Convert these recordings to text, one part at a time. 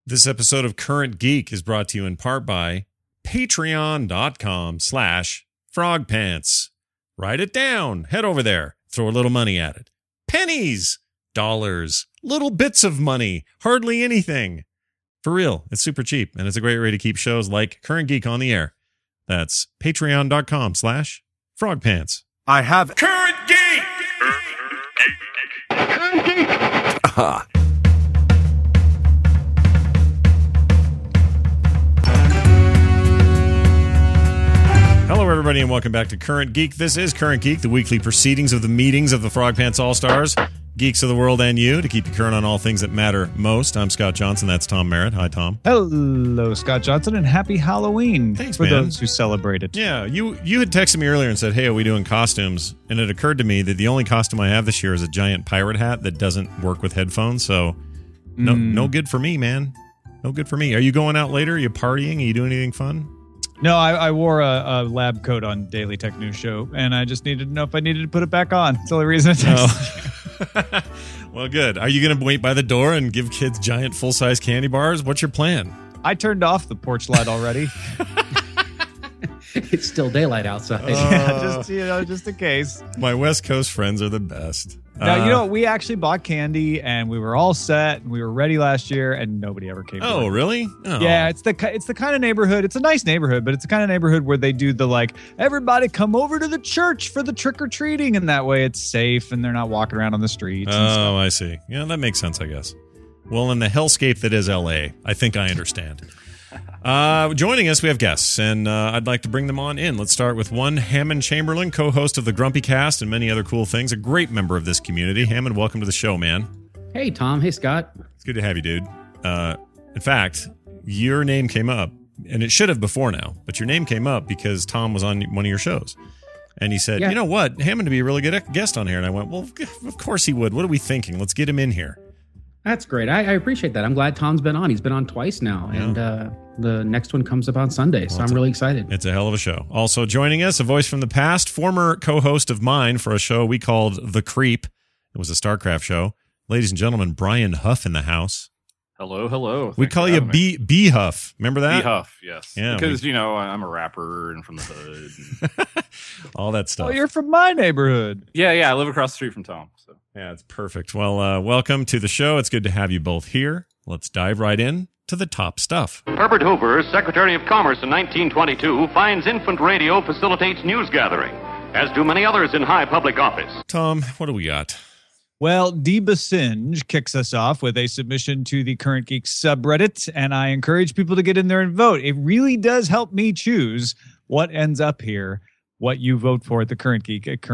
This episode of Current Geek is brought to you in part by patreon.com/frogpants. Write it down. Head over there. Throw a little money at it. Pennies, dollars, little bits of money, hardly anything. For real, it's super cheap, and it's a great way to keep shows like Current Geek on the air. That's patreon.com/frogpants. I have Current Geek! Current Geek! Aha. Hello, everybody, and welcome back to Current Geek. This is Current Geek, the weekly proceedings of the meetings of the Frog Pants All-Stars, geeks of the world and you, to keep you current on all things that matter most. I'm Scott Johnson. That's Tom Merritt. Hi, Tom. Hello, Scott Johnson, and happy Halloween. Thanks, for man. those who celebrate it. Yeah, you had texted me earlier and said, hey, are we doing costumes? And it occurred to me that the only costume I have this year is a giant pirate hat that doesn't work with headphones, so no good for me, man. No good for me. Are you going out later? Are you partying? Are you doing anything fun? No, I wore a lab coat on Daily Tech News Show, and I just needed to know if I needed to put it back on. It's the only reason I texted you. Well, good. Are you going to wait by the door and give kids giant full-size candy bars? What's your plan? I turned off the porch light already. It's still daylight outside. Yeah, just in case. My West Coast friends are the best. Now, we actually bought candy, and we were all set, and we were ready last year, and nobody ever came. Oh, really? Oh. Yeah, it's the kind of neighborhood. It's a nice neighborhood, but it's the kind of neighborhood where they do the everybody come over to the church for the trick or treating, and that way it's safe, and they're not walking around on the streets. And stuff. I see. Yeah, that makes sense, I guess. Well, in the hellscape that is L.A., I think I understand. Joining us, we have guests, and I'd like to bring them on in. Let's start with one, Hammond Chamberlain, co-host of the Grumpy Cast and many other cool things, a great member of this community. Hammond, welcome to the show, man. Hey, Tom. Hey, Scott. It's good to have you, dude. In fact, your name came up, and it should have before now, but your name came up because Tom was on one of your shows. And he said, You know what? Hammond would be a really good guest on here. And I went, well, of course he would. What are we thinking? Let's get him in here. That's great. I appreciate that. I'm glad Tom's been on. He's been on twice now, and the next one comes up on Sunday, so I'm really excited. It's a hell of a show. Also joining us, a voice from the past, former co-host of mine for a show we called The Creep. It was a StarCraft show. Ladies and gentlemen, Brian Huff in the house. Hello. We call you B Huff. Remember that? B Huff, yes. Yeah, because, I'm a rapper and from the hood. And all that stuff. Oh, you're from my neighborhood. Yeah, I live across the street from Tom. So. Yeah, it's perfect. Well, welcome to the show. It's good to have you both here. Let's dive right in to the top stuff. Herbert Hoover, Secretary of Commerce in 1922, finds infant radio facilitates news gathering, as do many others in high public office. Tom, what do we got? Well, Dee Basinge kicks us off with a submission to the Current Geek subreddit, and I encourage people to get in there and vote. It really does help me choose what ends up here, what you vote for at the Current Geek at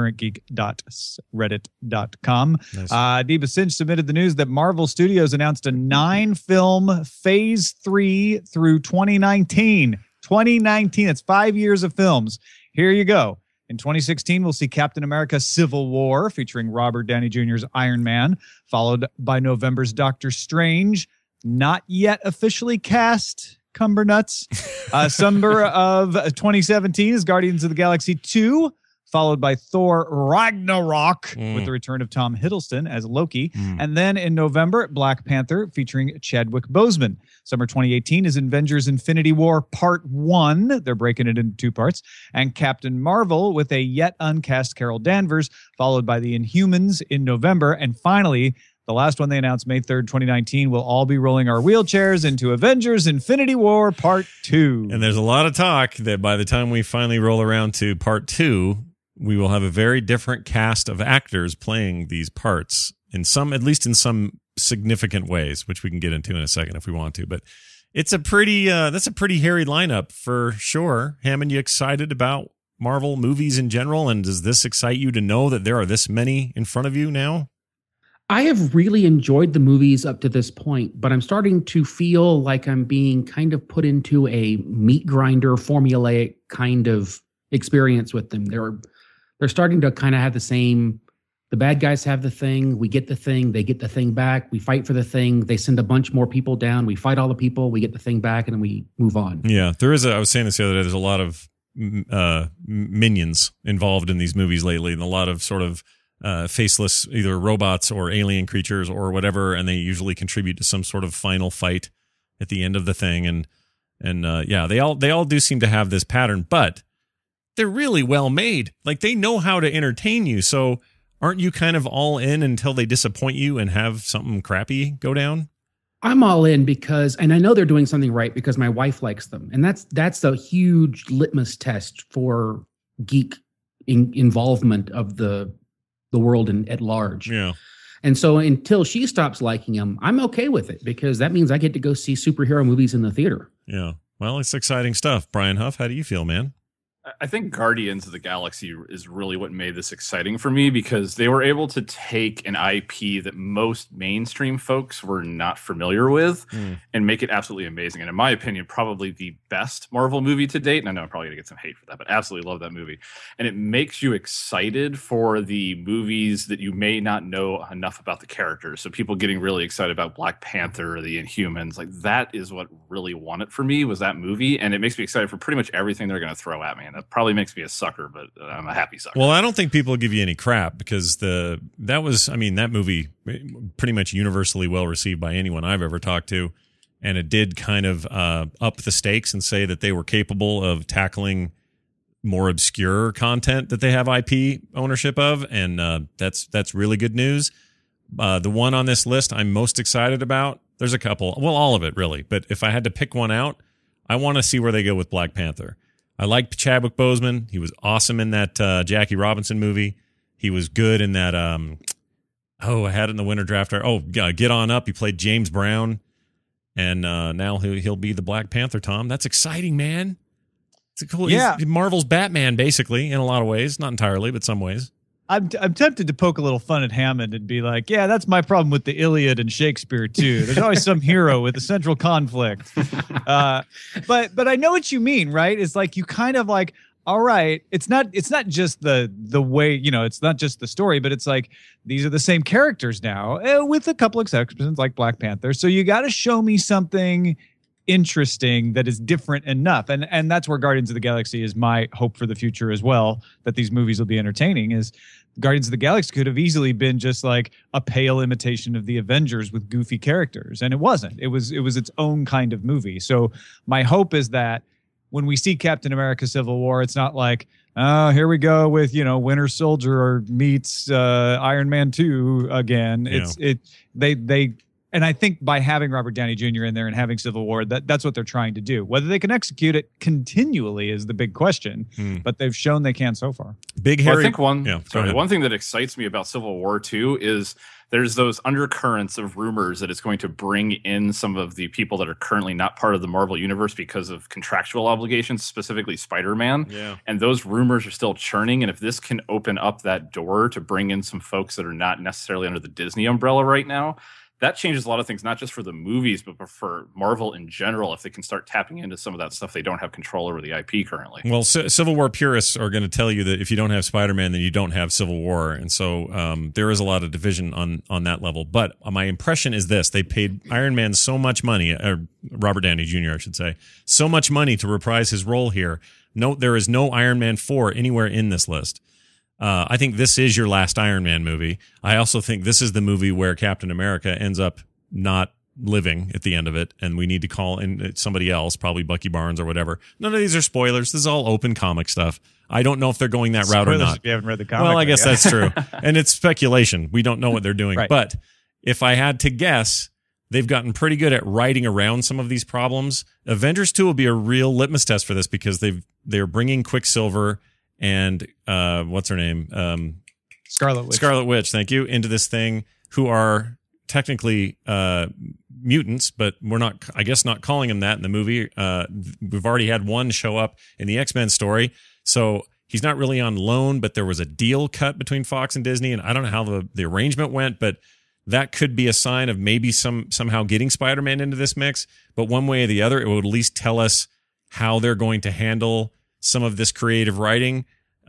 currentgeek.reddit.com. Nice. Dee Basinge submitted the news that Marvel Studios announced a 9-film Phase 3 through 2019. 2019, it's 5 years of films. Here you go. In 2016, we'll see Captain America Civil War featuring Robert Downey Jr.'s Iron Man, followed by November's Doctor Strange, not yet officially cast, Cumbernuts. Summer of 2017 is Guardians of the Galaxy 2, followed by Thor Ragnarok with the return of Tom Hiddleston as Loki. And then in November, Black Panther featuring Chadwick Boseman. Summer 2018 is Avengers Infinity War Part 1. They're breaking it into 2 parts. And Captain Marvel with a yet uncast Carol Danvers, followed by the Inhumans in November. And finally, the last one they announced, May 3rd, 2019, we'll all be rolling our wheelchairs into Avengers Infinity War Part 2. And there's a lot of talk that by the time we finally roll around to Part 2, we will have a very different cast of actors playing these parts at least in some significant ways, which we can get into in a second if we want to. But it's that's a pretty hairy lineup for sure. Hammond, you excited about Marvel movies in general? And does this excite you to know that there are this many in front of you now? I have really enjoyed the movies up to this point, but I'm starting to feel like I'm being kind of put into a meat grinder, formulaic kind of experience with them. They're starting to kind of have the same. The bad guys have the thing. We get the thing. They get the thing back. We fight for the thing. They send a bunch more people down. We fight all the people. We get the thing back, and then we move on. Yeah, there is. I was saying this the other day. There's a lot of minions involved in these movies lately, and a lot of sort of faceless either robots or alien creatures or whatever, and they usually contribute to some sort of final fight at the end of the thing, and yeah, they all do seem to have this pattern, but they're really well made. Like, they know how to entertain you. So aren't you kind of all in until they disappoint you and have something crappy go down? I'm all in because, and I know they're doing something right because my wife likes them, and that's a huge litmus test for geek involvement of the world at large. Yeah. And so until she stops liking them, I'm okay with it because that means I get to go see superhero movies in the theater. Yeah. Well, it's exciting stuff. Brian Huff, how do you feel, man? I think Guardians of the Galaxy is really what made this exciting for me because they were able to take an IP that most mainstream folks were not familiar with and make it absolutely amazing. And in my opinion, probably the best Marvel movie to date. And I know I'm probably going to get some hate for that, but absolutely love that movie. And it makes you excited for the movies that you may not know enough about the characters. So people getting really excited about Black Panther or the Inhumans, like that is what really won it for me, was that movie. And it makes me excited for pretty much everything they're going to throw at me. And that probably makes me a sucker, but I'm a happy sucker. Well, I don't think people give you any crap because that movie pretty much universally well received by anyone I've ever talked to, and it did kind of up the stakes and say that they were capable of tackling more obscure content that they have IP ownership of, and that's really good news. The one on this list I'm most excited about, there's a couple, well, all of it really, but if I had to pick one out, I want to see where they go with Black Panther. I liked Chadwick Boseman. He was awesome in that Jackie Robinson movie. He was good in that. I had it in the Winter Draft. Get On Up. He played James Brown, and now he'll be the Black Panther. Tom, that's exciting, man. It's cool. Yeah, he's Marvel's Batman, basically, in a lot of ways. Not entirely, but some ways. I'm tempted to poke a little fun at Hammond and be like, yeah, that's my problem with the Iliad and Shakespeare too. There's always some hero with a central conflict. But I know what you mean, right? It's like you kind of like, all right, it's not just the way, it's not just the story, but it's like these are the same characters now, with a couple exceptions like Black Panther. So you got to show me something interesting that is different enough, and that's where Guardians of the Galaxy is my hope for the future as well, that these movies will be entertaining. Is Guardians of the Galaxy could have easily been just like a pale imitation of the Avengers with goofy characters, and it wasn't. It was its own kind of movie. So my hope is that when we see Captain America Civil War, it's not like, oh, here we go with, Winter Soldier meets Iron Man 2 again. Yeah. And I think by having Robert Downey Jr. in there and having Civil War, that's what they're trying to do. Whether they can execute it continually is the big question, but they've shown they can so far. Big Harry. I think one thing that excites me about Civil War 2 is there's those undercurrents of rumors that it's going to bring in some of the people that are currently not part of the Marvel universe because of contractual obligations, specifically Spider-Man. Yeah. And those rumors are still churning. And if this can open up that door to bring in some folks that are not necessarily under the Disney umbrella right now, that changes a lot of things, not just for the movies, but for Marvel in general, if they can start tapping into some of that stuff they don't have control over the IP currently. Well, Civil War purists are going to tell you that if you don't have Spider-Man, then you don't have Civil War. And so there is a lot of division on that level. But my impression is this. They paid Iron Man so much money, Robert Downey Jr., I should say, so much money to reprise his role here. No, there is no Iron Man 4 anywhere in this list. I think this is your last Iron Man movie. I also think this is the movie where Captain America ends up not living at the end of it, and we need to call in somebody else, probably Bucky Barnes or whatever. None of these are spoilers. This is all open comic stuff. I don't know if they're going that route or not. If you haven't read the comic. Well, I guess that's true. And it's speculation. We don't know what they're doing. Right. But if I had to guess, they've gotten pretty good at writing around some of these problems. Avengers 2 will be a real litmus test for this because they're bringing Quicksilver and what's her name? Scarlet Witch. Scarlet Witch, thank you, into this thing, who are technically mutants, but we're not, I guess, not calling them that in the movie. We've already had one show up in the X-Men story, so he's not really on loan, but there was a deal cut between Fox and Disney, and I don't know how the arrangement went, but that could be a sign of maybe somehow getting Spider-Man into this mix. But one way or the other, it would at least tell us how they're going to handle some of this creative writing.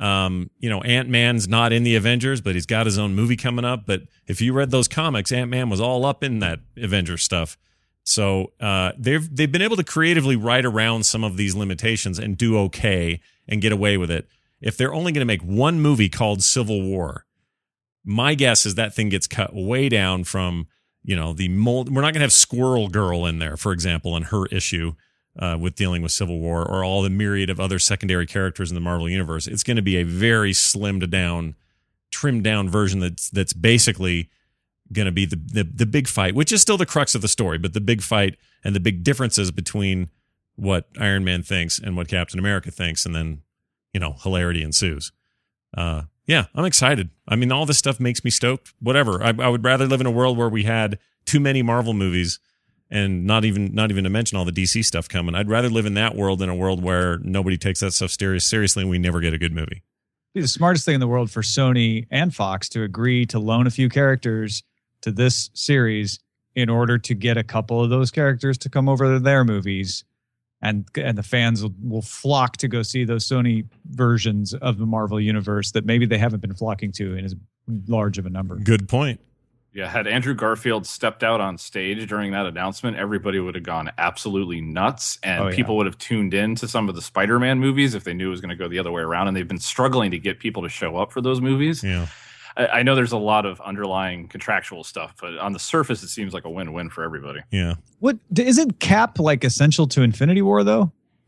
Ant-Man's not in the Avengers, but he's got his own movie coming up. But if you read those comics, Ant-Man was all up in that Avengers stuff. So they've been able to creatively write around some of these limitations and do okay and get away with it. If they're only going to make one movie called Civil War, my guess is that thing gets cut way down from, the mold. We're not going to have Squirrel Girl in there, for example, and her issue with dealing with Civil War, or all the myriad of other secondary characters in the Marvel Universe. It's going to be a very slimmed down, trimmed down version that's basically going to be the big fight, which is still the crux of the story, but the big fight and the big differences between what Iron Man thinks and what Captain America thinks, and then, hilarity ensues. Yeah, I'm excited. I mean, all this stuff makes me stoked. Whatever. I would rather live in a world where we had too many Marvel movies, and not even to mention all the DC stuff coming. I'd rather live in that world than a world where nobody takes that stuff seriously and we never get a good movie. It'd be the smartest thing in the world for Sony and Fox to agree to loan a few characters to this series in order to get a couple of those characters to come over to their movies. And the fans will flock to go see those Sony versions of the Marvel Universe that maybe they haven't been flocking to in as large of a number. Good point. Yeah, had Andrew Garfield stepped out on stage during that announcement, everybody would have gone absolutely nuts, and people would have tuned in to some of the Spider-Man movies if they knew it was going to go the other way around, and they've been struggling to get people to show up for those movies. Yeah. I know there's a lot of underlying contractual stuff, but on the surface, it seems like a win-win for everybody. Yeah. What isn't Cap essential to Infinity War though?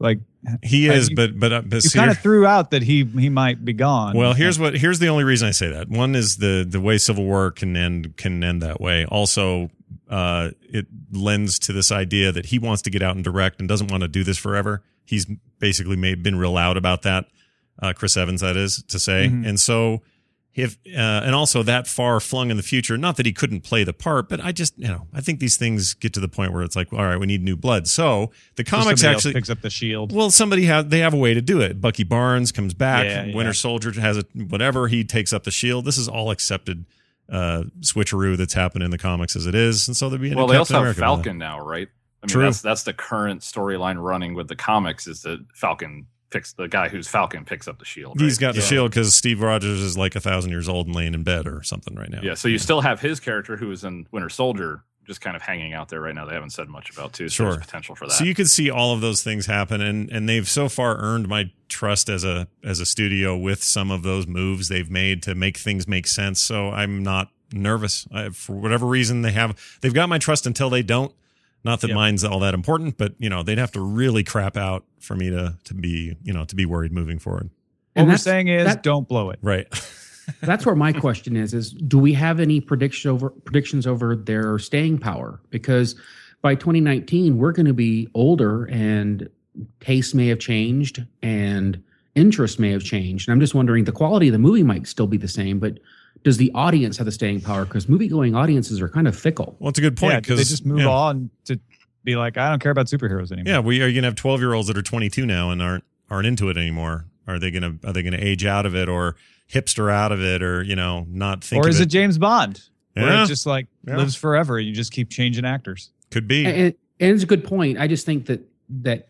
He is, but you kind of threw out that he might be gone. Well, here's the only reason I say that. One is the way Civil War can end that way. Also, it lends to this idea that he wants to get out and direct and doesn't want to do this forever. He's basically been real loud about that. Chris Evans, that is to say, and so. And also that far flung in the future, not that he couldn't play the part, but I think these things get to the point where it's like, all right, we need new blood. So the comics actually picks up the shield. Well, they have a way to do it. Bucky Barnes comes back. Winter Soldier has whatever. He takes up the shield. This is all accepted switcheroo that's happened in the comics as it is. And so there'll be they also have Falcon now, right? I mean, True. That's the current storyline running with the comics is that Falcon the guy who's Falcon picks up the shield. He's got the shield because Steve Rogers is like 1,000 years old and laying in bed or something right now. Yeah, so you still have his character who is in Winter Soldier just kind of hanging out there right now. They haven't said much about too. So there's potential for that. So you could see all of those things happen, and they've so far earned my trust as a studio with some of those moves they've made to make things make sense. So I'm not nervous. For whatever reason they've got my trust until they don't. Not that mine's all that important, but they'd have to really crap out for me to be worried moving forward. What we're saying is don't blow it. Right. That's where my question is do we have any predictions over their staying power? Because by 2019, we're going to be older and tastes may have changed and interests may have changed. And I'm just wondering, the quality of the movie might still be the same, but does the audience have the staying power? Because movie-going audiences are kind of fickle. Well, it's a good point. Because they just move on to be like, I don't care about superheroes anymore. Yeah, are you going to have 12-year-olds that are 22 now and aren't into it anymore? Are they going to age out of it or hipster out of it or not think? Or is it James Bond? Where it just lives forever. You just keep changing actors. Could be. And it's a good point. I just think that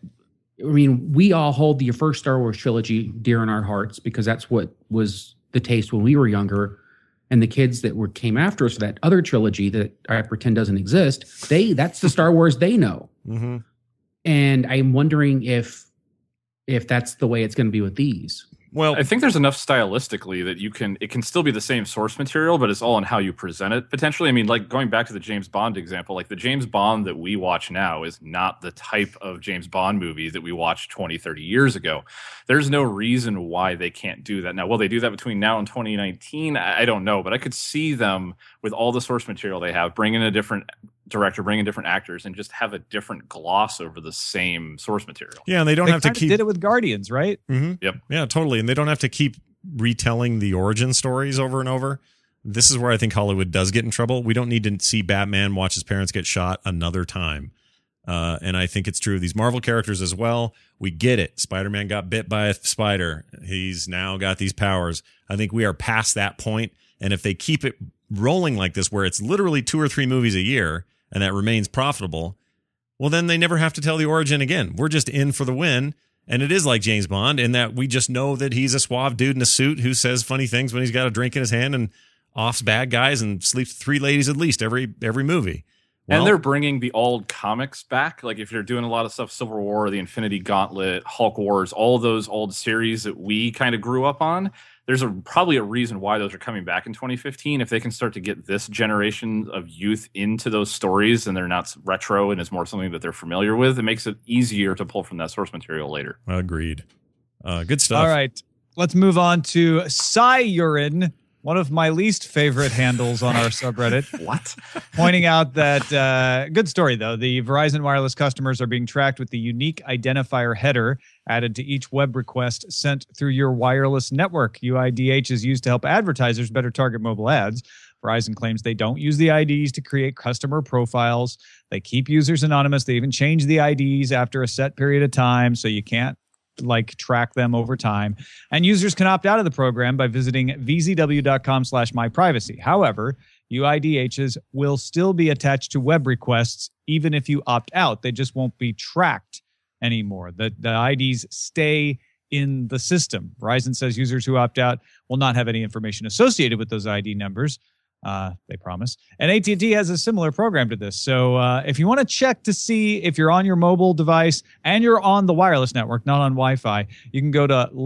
we all hold the first Star Wars trilogy dear in our hearts because that's what was the taste when we were younger. And the kids that came after us for that other trilogy that I pretend doesn't exist, that's the Star Wars they know. Mm-hmm. And I'm wondering if that's the way it's going to be with these. Well, I think there's enough stylistically that it can still be the same source material, but it's all in how you present it potentially. I mean, like going back to the James Bond example, like the James Bond that we watch now is not the type of James Bond movie that we watched 20, 30 years ago. There's no reason why they can't do that. Now, will they do that between now and 2019? I don't know, but I could see them with all the source material they have, bring in a different director, bring in different actors, and just have a different gloss over the same source material. Yeah, and they don't have to keep... did it with Guardians, right? Mm-hmm. Yep. Yeah, totally. And they don't have to keep retelling the origin stories over and over. This is where I think Hollywood does get in trouble. We don't need to see Batman watch his parents get shot another time. And I think it's true of these Marvel characters as well. We get it. Spider-Man got bit by a spider. He's now got these powers. I think we are past that point. And if they keep it rolling like this, where it's literally 2 or 3 movies a year, and that remains profitable, well, then they never have to tell the origin again. We're just in for the win. And it is like James Bond in that we just know that he's a suave dude in a suit who says funny things when he's got a drink in his hand and offs bad guys and sleeps 3 ladies at least every movie. Well, and they're bringing the old comics back. Like if you're doing a lot of stuff, Civil War, the Infinity Gauntlet, Hulk Wars, all those old series that we kind of grew up on, there's probably a reason why those are coming back in 2015. If they can start to get this generation of youth into those stories and they're not retro and it's more something that they're familiar with, it makes it easier to pull from that source material later. Agreed. Good stuff. All right. Let's move on to Cyurin, one of my least favorite handles on our subreddit. What? Pointing out that, good story though, the Verizon Wireless customers are being tracked with the unique identifier header added to each web request sent through your wireless network. UIDH is used to help advertisers better target mobile ads. Verizon claims they don't use the IDs to create customer profiles. They keep users anonymous. They even change the IDs after a set period of time, so you can't track them over time. And users can opt out of the program by visiting vzw.com/myprivacy. However, UIDHs will still be attached to web requests even if you opt out. They just won't be tracked anymore. The IDs stay in the system. Verizon says users who opt out will not have any information associated with those ID numbers. They promise. And AT&T has a similar program to this. So if you want to check to see if you're on your mobile device and you're on the wireless network, not on Wi-Fi, you can go to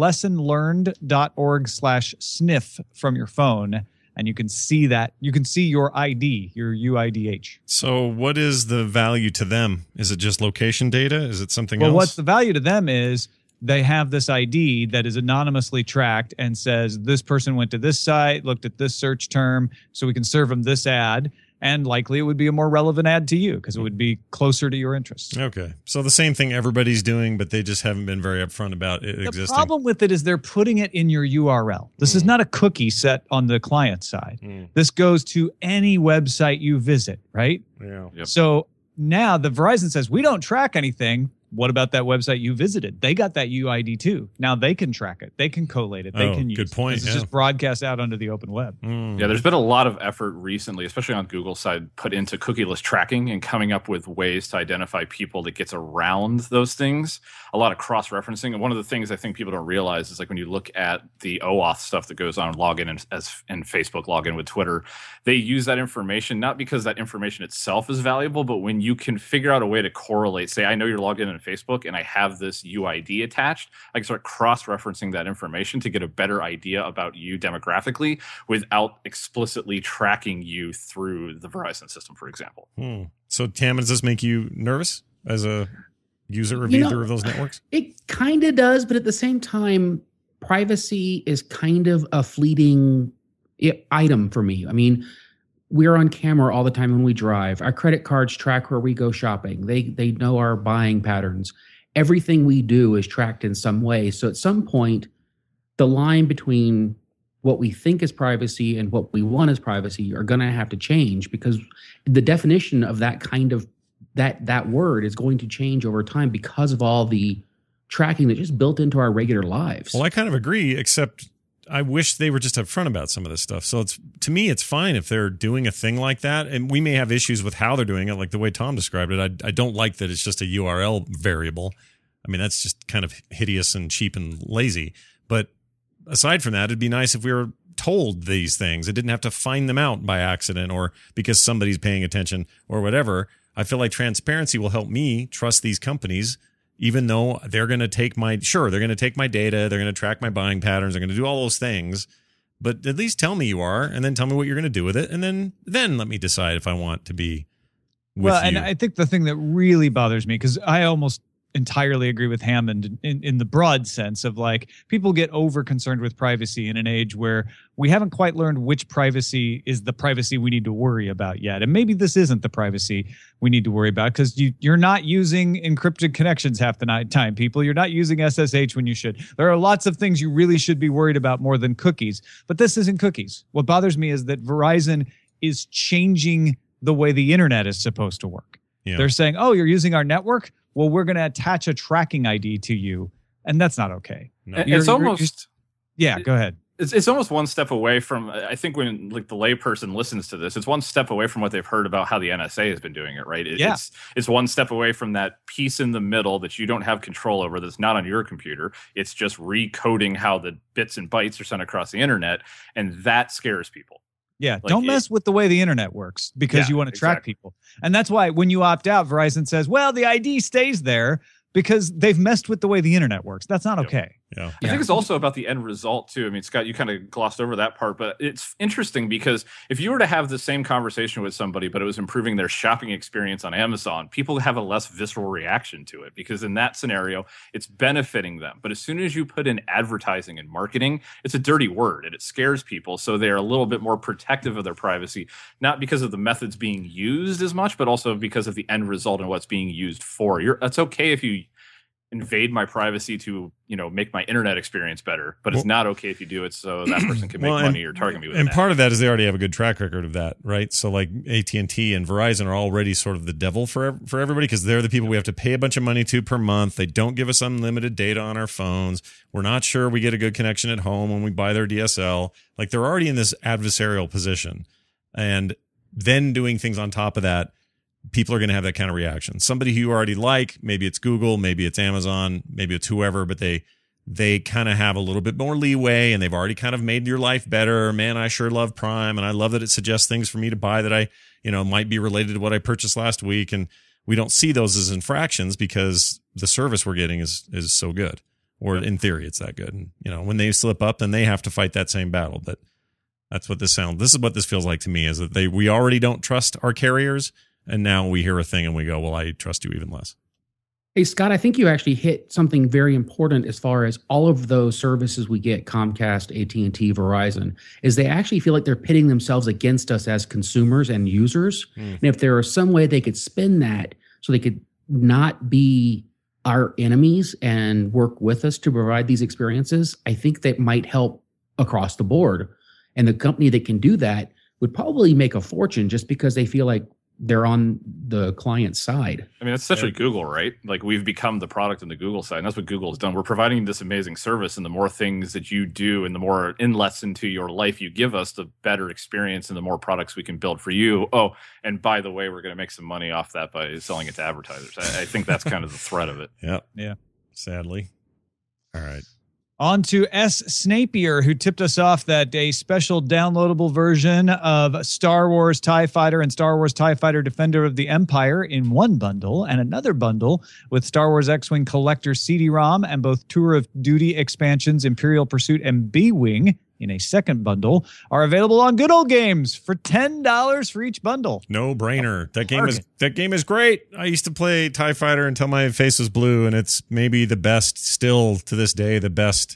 lessonlearned.org/sniff from your phone, and you can see that. You can see your ID, your UIDH. So what is the value to them? Is it just location data? Is it something else? Well, what's the value to them is they have this ID that is anonymously tracked and says this person went to this site, looked at this search term, so we can serve them this ad. And likely it would be a more relevant ad to you because it would be closer to your interests. Okay. So the same thing everybody's doing, but they just haven't been very upfront about it existing. The problem with it is they're putting it in your URL. This is not a cookie set on the client side. This goes to any website you visit, right? Yeah. Yep. So now the Verizon says, we don't track anything. What about that website you visited? They got that UID too. Now they can track it. They can collate it. They can use good point. it. It's just broadcast out onto the open web. Yeah, there's been a lot of effort recently, especially on Google's side, put into cookieless tracking and coming up with ways to identify people that gets around those things. A lot of cross-referencing. And one of the things I think people don't realize is like when you look at the OAuth stuff that goes on login and Facebook login with Twitter, they use that information not because that information itself is valuable, but when you can figure out a way to correlate, say, I know you're logged in on Facebook and I have this UID attached, I can start cross-referencing that information to get a better idea about you demographically without explicitly tracking you through the Verizon system, for example. So, Tam, does this make you nervous as a user of either of those networks? It kind of does, but at the same time, privacy is kind of a fleeting item for me. I mean, we're on camera all the time when we drive. Our credit cards track where we go shopping. They know our buying patterns. Everything we do is tracked in some way. So at some point, the line between what we think is privacy and what we want as privacy are going to have to change because the definition of that kind of that word is going to change over time because of all the tracking that's just built into our regular lives. Well, I kind of agree, except I wish they were just upfront about some of this stuff. So to me, it's fine if they're doing a thing like that. And we may have issues with how they're doing it, like the way Tom described it. I don't like that it's just a URL variable. I mean, that's just kind of hideous and cheap and lazy. But aside from that, it'd be nice if we were told these things. It didn't have to find them out by accident or because somebody's paying attention or whatever. I feel like transparency will help me trust these companies, even though they're going to take my data, they're going to track my buying patterns, they're going to do all those things. But at least tell me you are, and then tell me what you're going to do with it, and then let me decide if I want to be with you. And I think the thing that really bothers me, because I almost entirely agree with Hammond in the broad sense of like people get over concerned with privacy in an age where we haven't quite learned which privacy is the privacy we need to worry about yet. And maybe this isn't the privacy we need to worry about because you're not using encrypted connections half the time, people. You're not using SSH when you should. There are lots of things you really should be worried about more than cookies, but this isn't cookies. What bothers me is that Verizon is changing the way the internet is supposed to work. Yeah. They're saying, oh, you're using our network? Well, we're going to attach a tracking ID to you, and that's not okay. No. It's almost... Go ahead. It's almost one step away from, I think when like the layperson listens to this, it's one step away from what they've heard about how the NSA has been doing it, right? It's one step away from that piece in the middle that you don't have control over that's not on your computer. It's just recoding how the bits and bytes are sent across the internet, and that scares people. Yeah, Like, don't mess with the way the internet works because you want to track people. And that's why when you opt out, Verizon says, well, the ID stays there because they've messed with the way the internet works. That's not okay. Yeah. I think it's also about the end result too. I mean, Scott, you kind of glossed over that part, but it's interesting because if you were to have the same conversation with somebody, but it was improving their shopping experience on Amazon, people have a less visceral reaction to it because in that scenario, it's benefiting them. But as soon as you put in advertising and marketing, it's a dirty word and it scares people. So they're a little bit more protective of their privacy, not because of the methods being used as much, but also because of the end result and what's being used for. It's okay if you invade my privacy to, make my internet experience better, but it's not okay if you do it so that person can make money or target me with it. And part of that is they already have a good track record of that, right? So like AT&T and Verizon are already sort of the devil for everybody because they're the people we have to pay a bunch of money to per month. They don't give us unlimited data on our phones. We're not sure we get a good connection at home when we buy their DSL. Like they're already in this adversarial position. And then doing things on top of that, people are going to have that kind of reaction. Somebody who you already like, maybe it's Google, maybe it's Amazon, maybe it's whoever, but they kind of have a little bit more leeway and they've already kind of made your life better. Man, I sure love Prime and I love that it suggests things for me to buy that I, might be related to what I purchased last week. And we don't see those as infractions because the service we're getting is so good, or in theory, it's that good. And, when they slip up, then they have to fight that same battle. But that's what this is what this feels like to me, is that we already don't trust our carriers. And now we hear a thing and we go, well, I trust you even less. Hey, Scott, I think you actually hit something very important as far as all of those services we get, Comcast, AT&T, Verizon, is they actually feel like they're pitting themselves against us as consumers and users. And if there was some way they could spin that so they could not be our enemies and work with us to provide these experiences, I think that might help across the board. And the company that can do that would probably make a fortune just because they feel like they're on the client's side. I mean, that's essentially Google, right? Like we've become the product on the Google side. And that's what Google has done. We're providing this amazing service, and the more things that you do and the more inlets into your life you give us, the better experience and the more products we can build for you. Oh, and by the way, we're going to make some money off that by selling it to advertisers. I think that's kind of the threat of it. Yep. Yeah. Sadly. All right. On to S. Snapier, who tipped us off that a special downloadable version of Star Wars TIE Fighter and Star Wars TIE Fighter Defender of the Empire in one bundle, and another bundle with Star Wars X-Wing Collector CD-ROM and both Tour of Duty expansions, Imperial Pursuit and B-Wing in a second bundle, are available on Good Old Games for $10 for each bundle. No brainer. That game is great. I used to play TIE Fighter until my face was blue, and it's maybe the best, still to this day, the best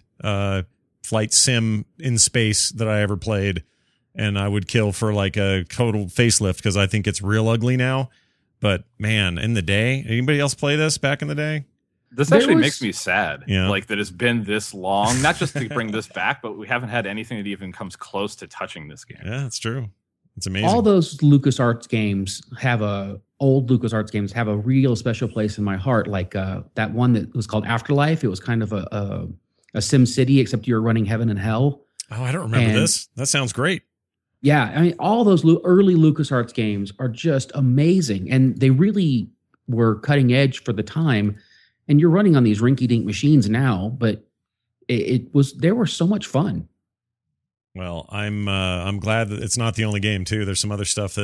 flight sim in space that I ever played. And I would kill for like a total facelift because I think it's real ugly now. But man, in the day, anybody else play this back in the day? This actually makes me sad, yeah. Like that it's been this long, not just to bring this back, but we haven't had anything that even comes close to touching this game. Yeah, it's true. It's amazing. All those LucasArts games old LucasArts games have a real special place in my heart. Like that one that was called Afterlife. It was kind of a Sim City, except you were running heaven and hell. Oh, I don't remember this. That sounds great. Yeah, I mean, all those early LucasArts games are just amazing, and they really were cutting edge for the time. And you're running on these rinky-dink machines now, but they were so much fun. Well, I'm glad that it's not the only game too. There's some other stuff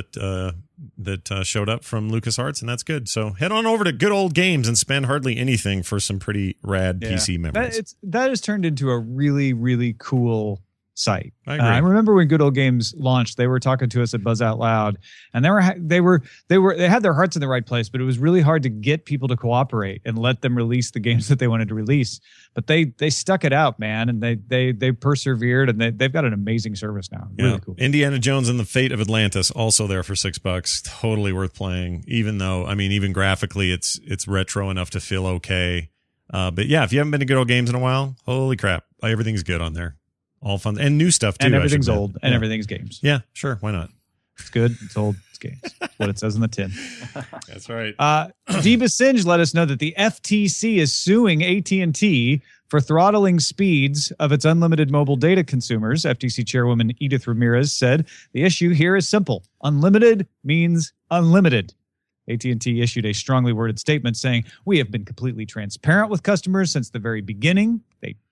that showed up from LucasArts, and that's good. So head on over to Good Old Games and spend hardly anything for some pretty rad PC memories. That has turned into a really, really cool site. I agree. I remember when Good Old Games launched, they were talking to us at Buzz Out Loud, and they had their hearts in the right place, but it was really hard to get people to cooperate and let them release the games that they wanted to release. But they stuck it out, man, and they persevered, and they've got an amazing service now. Yeah. Really cool. Indiana Jones and the Fate of Atlantis, also there for $6. Totally worth playing, even though, I mean, even graphically it's retro enough to feel okay. But yeah, if you haven't been to Good Old Games in a while, holy crap, everything's good on there. All fun and new stuff too. And everything's old, and everything's games. Yeah, sure. Why not? It's good. It's old. It's games. That's what it says in the tin. That's right. Diva Singe let us know that the FTC is suing AT&T for throttling speeds of its unlimited mobile data consumers. FTC Chairwoman Edith Ramirez said the issue here is simple: unlimited means unlimited. AT&T issued a strongly worded statement saying, "We have been completely transparent with customers since the very beginning. They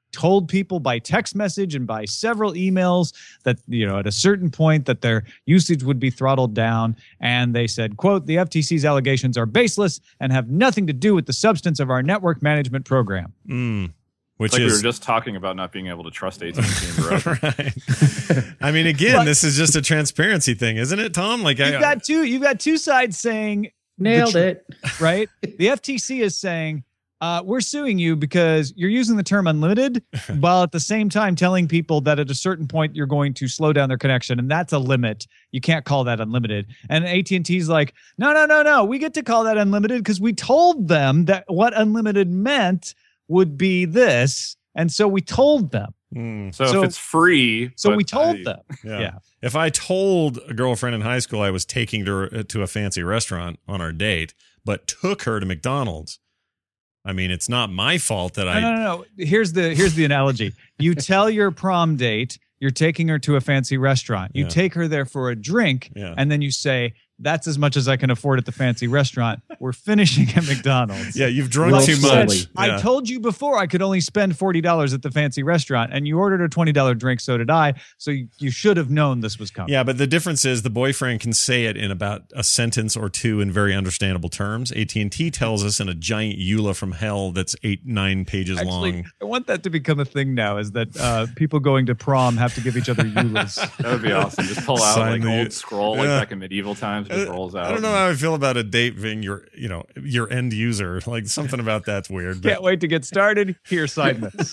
told people by text message and by several emails that, at a certain point that their usage would be throttled down. And they said, quote, the FTC's allegations are baseless and have nothing to do with the substance of our network management program. Which we were just talking about not being able to trust AT&T and Verizon. Right. I mean, again, this is just a transparency thing, isn't it, Tom? Like you've got two sides saying nailed it, right? The FTC is saying, we're suing you because you're using the term unlimited while at the same time telling people that at a certain point you're going to slow down their connection, and that's a limit. You can't call that unlimited. And AT&T's like, no. We get to call that unlimited because we told them that what unlimited meant would be this, and so we told them. So if it's free, so we told them. Yeah. If I told a girlfriend in high school I was taking her to a fancy restaurant on our date, but took her to McDonald's, I mean, it's not my fault that No. Here's the analogy. You tell your prom date you're taking her to a fancy restaurant. You take her there for a drink, and then you say, that's as much as I can afford at the fancy restaurant. We're finishing at McDonald's. Yeah, you've drunk too much. I told you before I could only spend $40 at the fancy restaurant, and you ordered a $20 drink, so did I. So you should have known this was coming. Yeah, but the difference is the boyfriend can say it in about a sentence or two in very understandable terms. AT&T tells us in a giant EULA from hell that's 8-9 pages long. I want that to become a thing now, is that people going to prom have to give each other EULAs. That would be awesome. Just pull out old scroll like back in medieval times. Just rolls out. I don't know how I feel about a date being your end user. Like something about that's weird. Can't wait to get started. Here, sign this.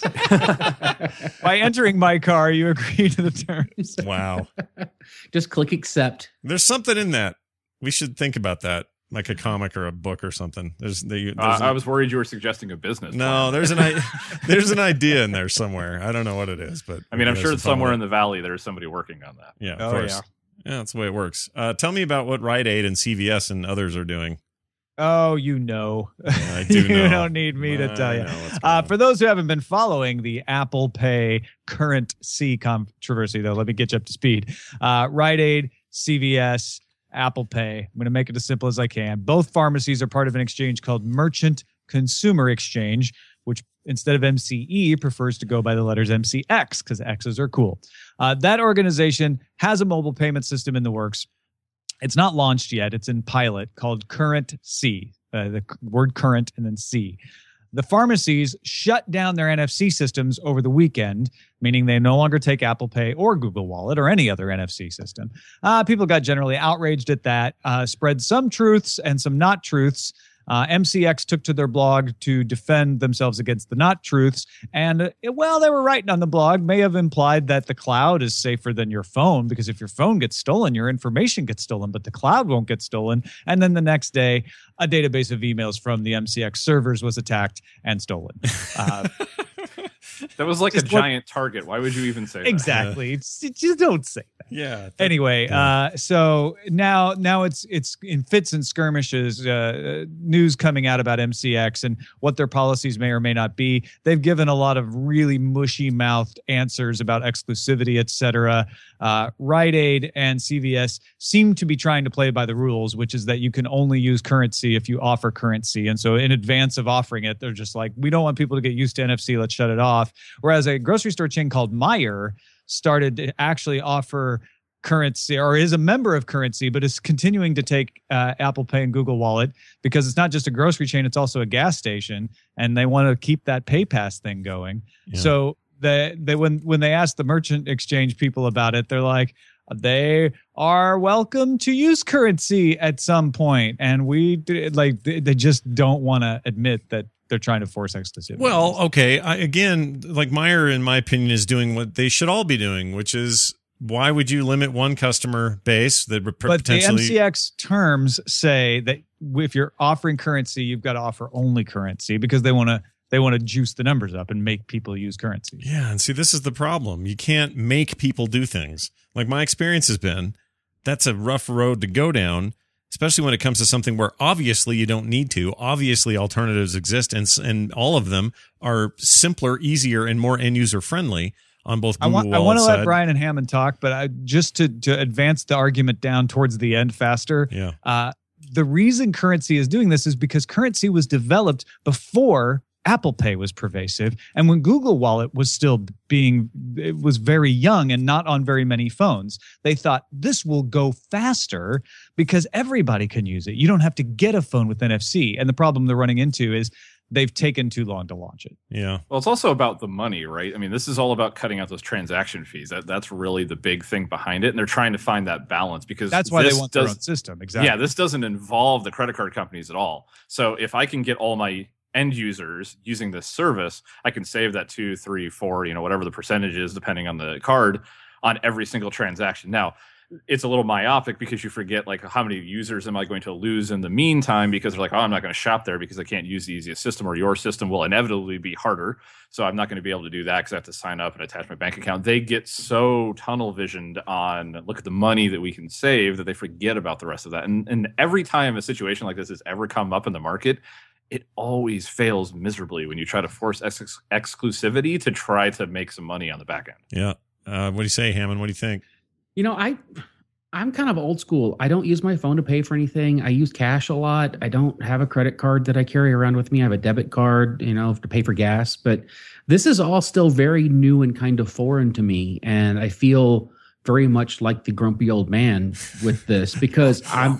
By entering my car, you agree to the terms. Wow. Just click accept. There's something in that. We should think about that, like a comic or a book or something. I was worried you were suggesting a business. No, there's an idea in there somewhere. I don't know what it is, but I mean, I'm sure somewhere in the valley there's somebody working on that. Yeah, of course. Yeah, that's the way it works. Tell me about what Rite Aid and CVS and others are doing. Oh, you know. Yeah, I do know. You don't need me to tell you. For those who haven't been following the Apple Pay current C controversy, though, let me get you up to speed. Rite Aid, CVS, Apple Pay. I'm going to make it as simple as I can. Both pharmacies are part of an exchange called Merchant Consumer Exchange, which instead of MCE prefers to go by the letters MCX because X's are cool. That organization has a mobile payment system in the works. It's not launched yet. It's in pilot called Current C, the word current and then C. The pharmacies shut down their NFC systems over the weekend, meaning they no longer take Apple Pay or Google Wallet or any other NFC system. People got generally outraged at that, spread some truths and some not truths. MCX took to their blog to defend themselves against the not truths. And well, they were writing on the blog, may have implied that the cloud is safer than your phone, because if your phone gets stolen, your information gets stolen, but the cloud won't get stolen. And then the next day, a database of emails from the MCX servers was attacked and stolen. That was like a giant target. Why would you even say that? Exactly. Just don't say that. Yeah. Anyway, so now it's in fits and skirmishes, news coming out about MCX and what their policies may or may not be. They've given a lot of really mushy-mouthed answers about exclusivity, etc. Rite Aid and CVS seem to be trying to play by the rules, which is that you can only use currency if you offer currency. And so in advance of offering it, they're just like, we don't want people to get used to NFC. Let's shut it off. Whereas a grocery store chain called Meijer started to actually offer currency, or is a member of currency, but is continuing to take Apple Pay and Google Wallet, because it's not just a grocery chain, it's also a gas station, and they want to keep that PayPass thing going. Yeah. So when they asked the merchant exchange people about it, they're like, they are welcome to use currency at some point, and they just don't want to admit that they're trying to force exclusivity. Well, okay. Again, like Meijer, in my opinion, is doing what they should all be doing, which is, why would you limit one customer base that potentially... But the MCX terms say that if you're offering currency, you've got to offer only currency, because they want to juice the numbers up and make people use currency. Yeah, and see, this is the problem. You can't make people do things. Like my experience has been, that's a rough road to go down, especially when it comes to something where obviously you don't need to. Obviously alternatives exist, and all of them are simpler, easier, and more end-user friendly on both Google Wallet. I want to let Brian and Hammond talk, but just to advance the argument down towards the end faster, the reason currency is doing this is because currency was developed before Apple Pay was pervasive, and when Google Wallet was it was very young and not on very many phones, they thought this will go faster because everybody can use it. You don't have to get a phone with NFC. And the problem they're running into is they've taken too long to launch it. Yeah. Well, it's also about the money, right? I mean, this is all about cutting out those transaction fees. That's really the big thing behind it. And they're trying to find that balance because that's why they want their own system. Exactly. Yeah, this doesn't involve the credit card companies at all. So if I can get all my end users using this service, I can save that 2, 3, 4, whatever the percentage is, depending on the card, on every single transaction. Now, it's a little myopic because you forget like how many users am I going to lose in the meantime because they're like, oh, I'm not going to shop there because I can't use the easiest system, or your system will inevitably be harder. So I'm not going to be able to do that because I have to sign up and attach my bank account. They get so tunnel visioned on look at the money that we can save that they forget about the rest of that. And every time a situation like this has ever come up in the market, it always fails miserably when you try to force exclusivity to try to make some money on the back end. Yeah. What do you say, Hammond? What do you think? I'm kind of old school. I don't use my phone to pay for anything. I use cash a lot. I don't have a credit card that I carry around with me. I have a debit card, to pay for gas. But this is all still very new and kind of foreign to me. And I feel very much like the grumpy old man with this because I'm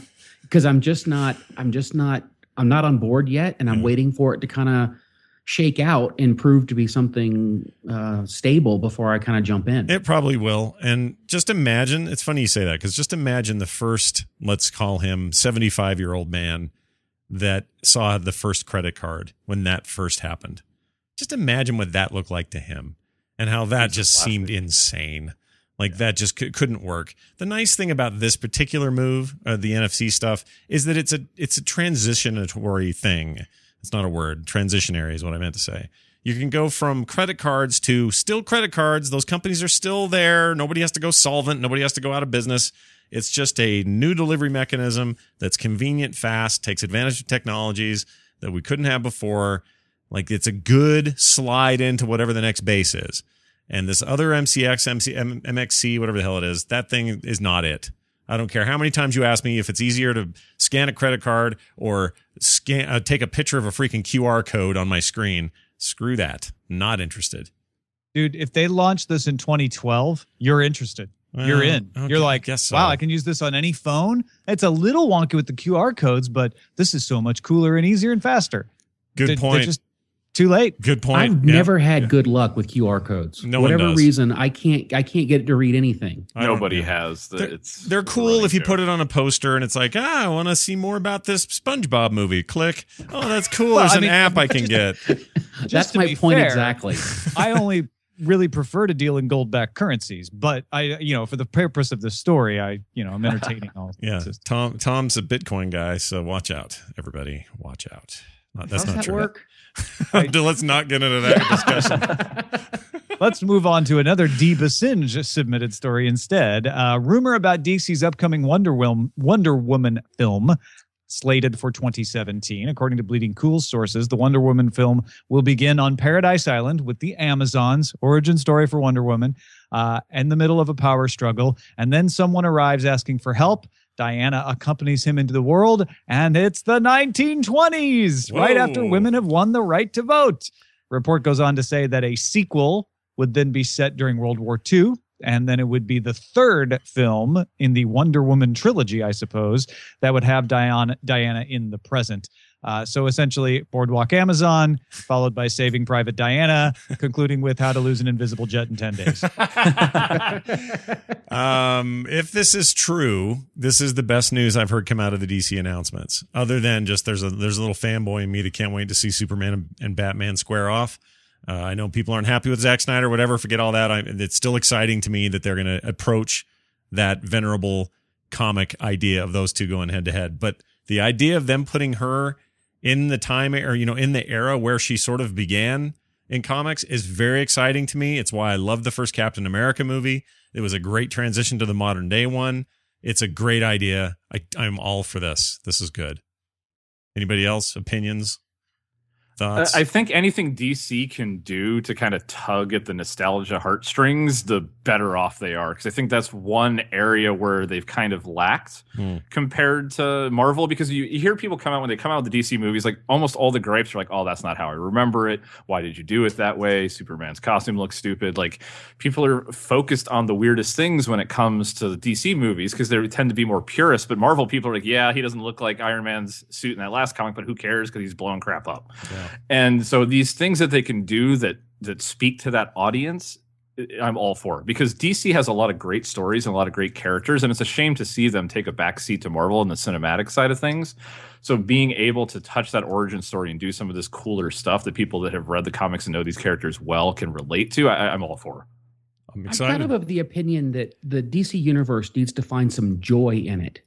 not on board yet. And I'm waiting for it to kind of shake out and prove to be something stable before I kind of jump in. It probably will. And just imagine, it's funny you say that, because just imagine the first, let's call him 75-year-old man that saw the first credit card when that first happened. Just imagine what that looked like to him and how that just seemed insane. Like that just couldn't work. The nice thing about this particular move, the NFC stuff, is that it's a transitionatory thing. It's not a word. Transitionary is what I meant to say. You can go from credit cards to still credit cards. Those companies are still there. Nobody has to go solvent. Nobody has to go out of business. It's just a new delivery mechanism that's convenient, fast, takes advantage of technologies that we couldn't have before. Like it's a good slide into whatever the next base is. And this other MXC, whatever the hell it is, that thing is not it. I don't care how many times you ask me if it's easier to scan a credit card or take a picture of a freaking QR code on my screen. Screw that. Not interested. Dude, if they launched this in 2012, you're interested. You're in. Okay, you're like, wow, I can use this on any phone. It's a little wonky with the QR codes, but this is so much cooler and easier and faster. Good point. They're just too late. Good point. I've never had good luck with QR codes. No whatever one does. Reason, I can't get it to read anything. Nobody has. They're cool if you put it on a poster and it's like, I want to see more about this SpongeBob movie. Click. Oh, that's cool. There's an app I can get. That's my point exactly. I only really prefer to deal in gold-backed currencies, but for the purpose of the story, I'm entertaining all. Yeah, Tom's a Bitcoin guy, so watch out, everybody. Watch out. That's How's not that true. Work? Let's not get into that discussion. Let's move on to another Dee Basinge submitted story instead. Rumor about DC's upcoming Wonder Woman film slated for 2017. According to Bleeding Cool sources, the Wonder Woman film will begin on Paradise Island with the Amazons, origin story for Wonder Woman, in the middle of a power struggle. And then someone arrives asking for help. Diana accompanies him into the world, and it's the 1920s, Whoa. right after women have won the right to vote. Report goes on to say that a sequel would then be set during World War II, and then it would be the third film in the Wonder Woman trilogy, I suppose, that would have Diana in the present. So essentially, Boardwalk Amazon, followed by Saving Private Diana, concluding with How to Lose an Invisible Jet in 10 Days. If this is true, this is the best news I've heard come out of the DC announcements. Other than just there's a little fanboy in me that can't wait to see Superman and Batman square off. I know people aren't happy with Zack Snyder, whatever. Forget all that. It's still exciting to me that they're going to approach that venerable comic idea of those two going head to head. But the idea of them putting her in the time, or in the era where she sort of began in comics, is very exciting to me. It's why I love the first Captain America movie. It was a great transition to the modern day one. It's a great idea. I'm all for this. This is good. Anybody else? Opinions? Thoughts? I think anything DC can do to kind of tug at the nostalgia heartstrings, the better off they are. Because I think that's one area where they've kind of lacked compared to Marvel. Because you hear people come out when they come out with the DC movies, like almost all the gripes are like, "Oh, that's not how I remember it. Why did you do it that way? Superman's costume looks stupid." Like people are focused on the weirdest things when it comes to the DC movies because they tend to be more purist. But Marvel people are like, "Yeah, he doesn't look like Iron Man's suit in that last comic, but who cares? Because he's blowing crap up." Yeah. And so these things that they can do that speak to that audience, I'm all for it, because DC has a lot of great stories and a lot of great characters, and it's a shame to see them take a backseat to Marvel on the cinematic side of things. So being able to touch that origin story and do some of this cooler stuff that people that have read the comics and know these characters well can relate to, I'm all for. I'm I'm excited. kind of the opinion that the DC universe needs to find some joy in it,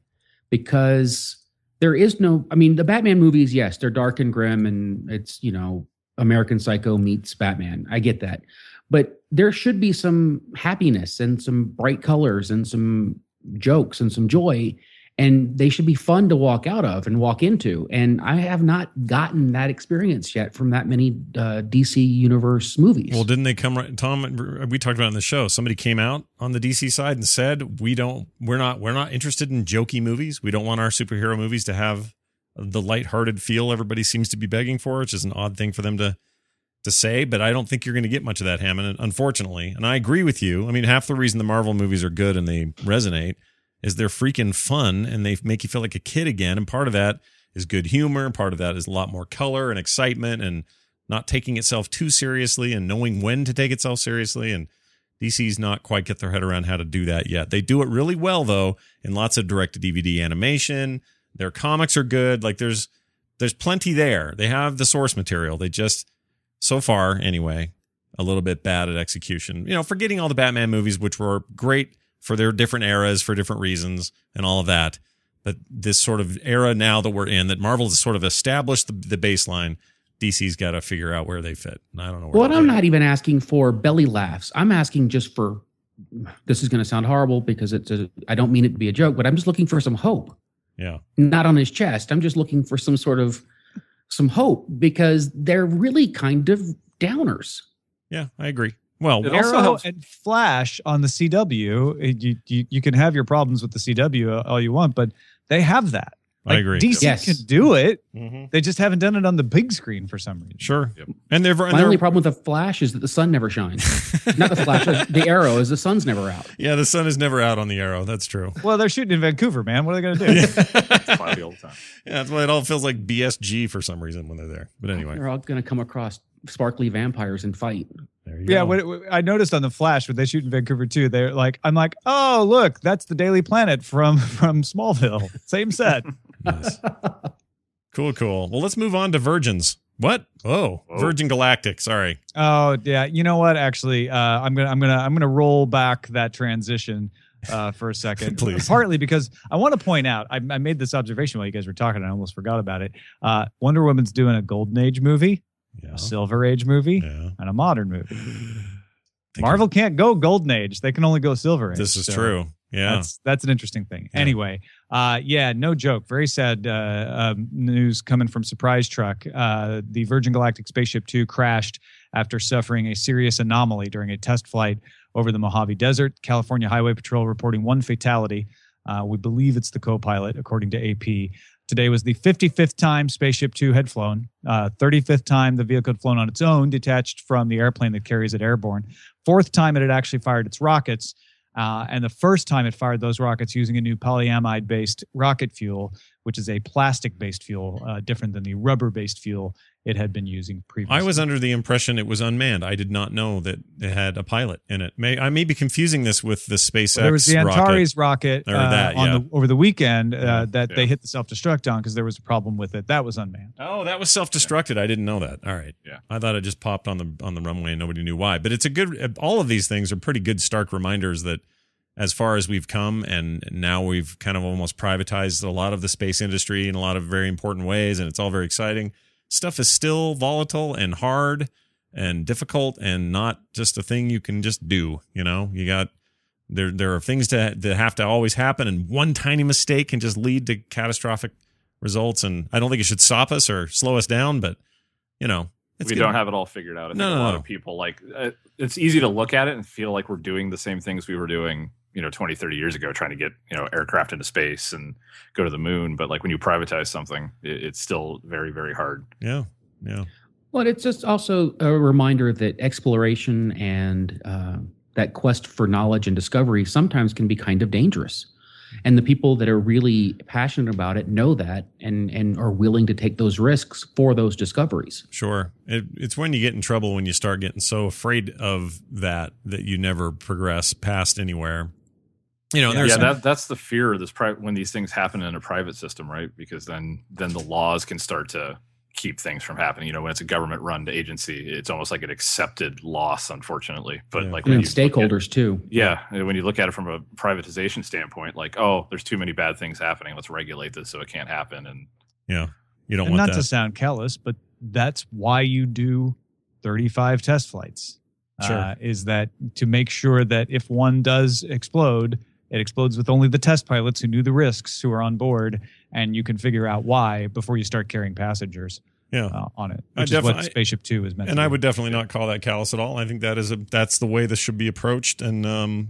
because there is no, I mean, the Batman movies, yes, they're dark and grim, and it's, American Psycho meets Batman. I get that. But there should be some happiness and some bright colors and some jokes and some joy, and they should be fun to walk out of and walk into. And I have not gotten that experience yet from that many DC universe movies. Well, didn't they come right, Tom? We talked about it on the show. Somebody came out on the DC side and said, we're not interested in jokey movies. We don't want our superhero movies to have the lighthearted feel everybody seems to be begging for, which is an odd thing for them to say, but I don't think you're going to get much of that, Hammond, unfortunately. And I agree with you. I mean, half the reason the Marvel movies are good and they resonate is they're freaking fun and they make you feel like a kid again. And part of that is good humor. Part of that is a lot more color and excitement and not taking itself too seriously and knowing when to take itself seriously. And DC's not quite get their head around how to do that yet. They do it really well, though, in lots of direct-to-DVD animation. Their comics are good. Like there's plenty there. They have the source material. They just, so far anyway, a little bit bad at execution. Forgetting all the Batman movies, which were great for their different eras, for different reasons, and all of that. But this sort of era now that we're in, that Marvel has sort of established the baseline, DC's got to figure out where they fit. And I don't know where. Well, I'm not even asking for belly laughs. I'm asking just for, this is going to sound horrible because I don't mean it to be a joke, but I'm just looking for some hope. Yeah. Not on his chest. I'm just looking for some hope, because they're really kind of downers. Yeah, I agree. Well, It also Arrow helps- and Flash on the CW, you can have your problems with the CW all you want, but they have that. I agree. DC Yes. can do it. Mm-hmm. They just haven't done it on the big screen for some reason. Sure. Yep. And they're My only problem with the Flash is that the sun never shines. Not the Flash, the Arrow is the sun's never out. yeah, the sun is never out on the Arrow. That's true. Well, they're shooting in Vancouver, man. What are they going to do? It's cloudy all the time. Yeah, that's why it all feels like BSG for some reason when they're there. But anyway, They're all going to come across sparkly vampires and fight. there you Yeah, go. I noticed on the Flash when they shoot in Vancouver too. They're like, I'm like, oh look, that's the Daily Planet from Smallville. Same set. Nice. Cool. Well, let's move on to Virgins. What? Oh, Whoa. Virgin Galactic. Sorry. Oh yeah, you know what? Actually, I'm gonna roll back that transition for a second, Please. Partly because I want to point out, I made this observation while you guys were talking, and I almost forgot about it. Wonder Woman's doing a Golden Age movie, Yeah. a Silver Age movie, Yeah. and a modern movie. Think Marvel can't go Golden Age; they can only go Silver Age. This is So true. Yeah. That's an interesting thing. Yeah. Anyway, no joke. Very sad news coming from Surprise Truck. The Virgin Galactic Spaceship 2 crashed after suffering a serious anomaly during a test flight over the Mojave Desert. California Highway Patrol reporting one fatality. We believe it's the co-pilot, according to AP. Today was the 55th time Spaceship 2 had flown, 35th time the vehicle had flown on its own, detached from the airplane that carries it airborne, 4th time it had actually fired its rockets, and the first time it fired those rockets using a new polyamide-based rocket fuel, which is a plastic-based fuel, different than the rubber-based fuel it had been using previously. I was under the impression it was unmanned. I did not know that it had a pilot in it. I may be confusing this with the SpaceX There was the Antares rocket Or that, over the weekend Yeah. that they hit the self-destruct on because there was a problem with it. That was unmanned. Oh, that was self-destructed. I didn't know that. All right. Yeah. I thought it just popped on the runway and nobody knew why. But it's a good. All of these things are pretty good, stark reminders that as far as we've come, and now we've kind of almost privatized a lot of the space industry in a lot of very important ways, and it's all very exciting. Stuff is still volatile and hard and difficult, and not just a thing you can just do. You got there are things that have to always happen, and one tiny mistake can just lead to catastrophic results. And I don't think it should stop us or slow us down, but It's we good. don't have it all figured out. I think a lot of people it's easy to look at it and feel like we're doing the same things we were doing 20, 30 years ago, trying to get aircraft into space and go to the moon. But like when you privatize something, it's still very, very hard. Yeah. Well, it's just also a reminder that exploration and that quest for knowledge and discovery sometimes can be kind of dangerous. And the people that are really passionate about it know that and are willing to take those risks for those discoveries. Sure. It's when you get in trouble, when you start getting so afraid of that you never progress past anywhere. That's the fear of this when these things happen in a private system, right? Because then the laws can start to keep things from happening. When it's a government-run agency, it's almost like an accepted loss, unfortunately. But when stakeholders too. Yeah, when you look at it from a privatization standpoint, like, oh, there's too many bad things happening. Let's regulate this so it can't happen. And you don't want that. Not to sound callous, but that's why you do 35 test flights. Sure. Is that to make sure that if one does explode, it explodes with only the test pilots who knew the risks, who are on board, and you can figure out why before you start carrying passengers on it, which is what Spaceship Two is meant to do. And I would definitely not call that callous at all. I think that's the way this should be approached. And,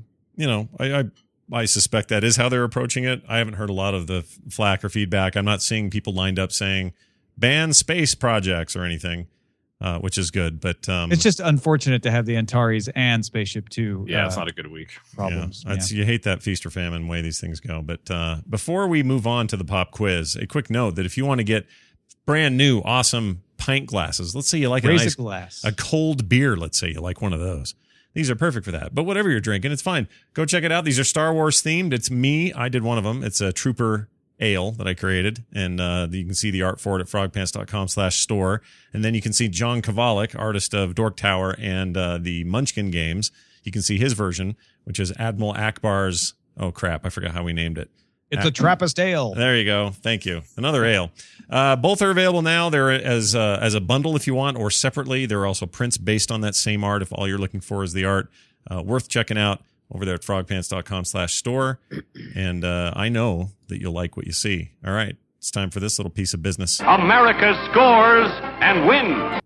I suspect that is how they're approaching it. I haven't heard a lot of the flack or feedback. I'm not seeing people lined up saying ban space projects or anything. Which is good, but it's just unfortunate to have the Antares and Spaceship Two. Yeah, it's not a good week. Problems. Yeah. You hate that feast or famine way these things go. But before we move on to the pop quiz, a quick note that if you want to get brand new, awesome pint glasses, let's say you like a cold beer. Let's say you like one of those. These are perfect for that. But whatever you're drinking, it's fine. Go check it out. These are Star Wars themed. It's me. I did one of them. It's a Trooper ale that I created, and you can see the art for it at frogpants.com/store. And then you can see John Kovalik, artist of Dork Tower and the Munchkin games. You can see his version, which is Admiral Akbar's, oh crap, I forgot how we named it. It's a Trappist ale. There you go. Thank you. Another ale. Both are available now. They're as a bundle if you want, or separately. There are also prints based on that same art if all you're looking for is the art. Worth checking out over there at frogpants.com/store. And I know that you'll like what you see. All right. It's time for this little piece of business. America scores and wins.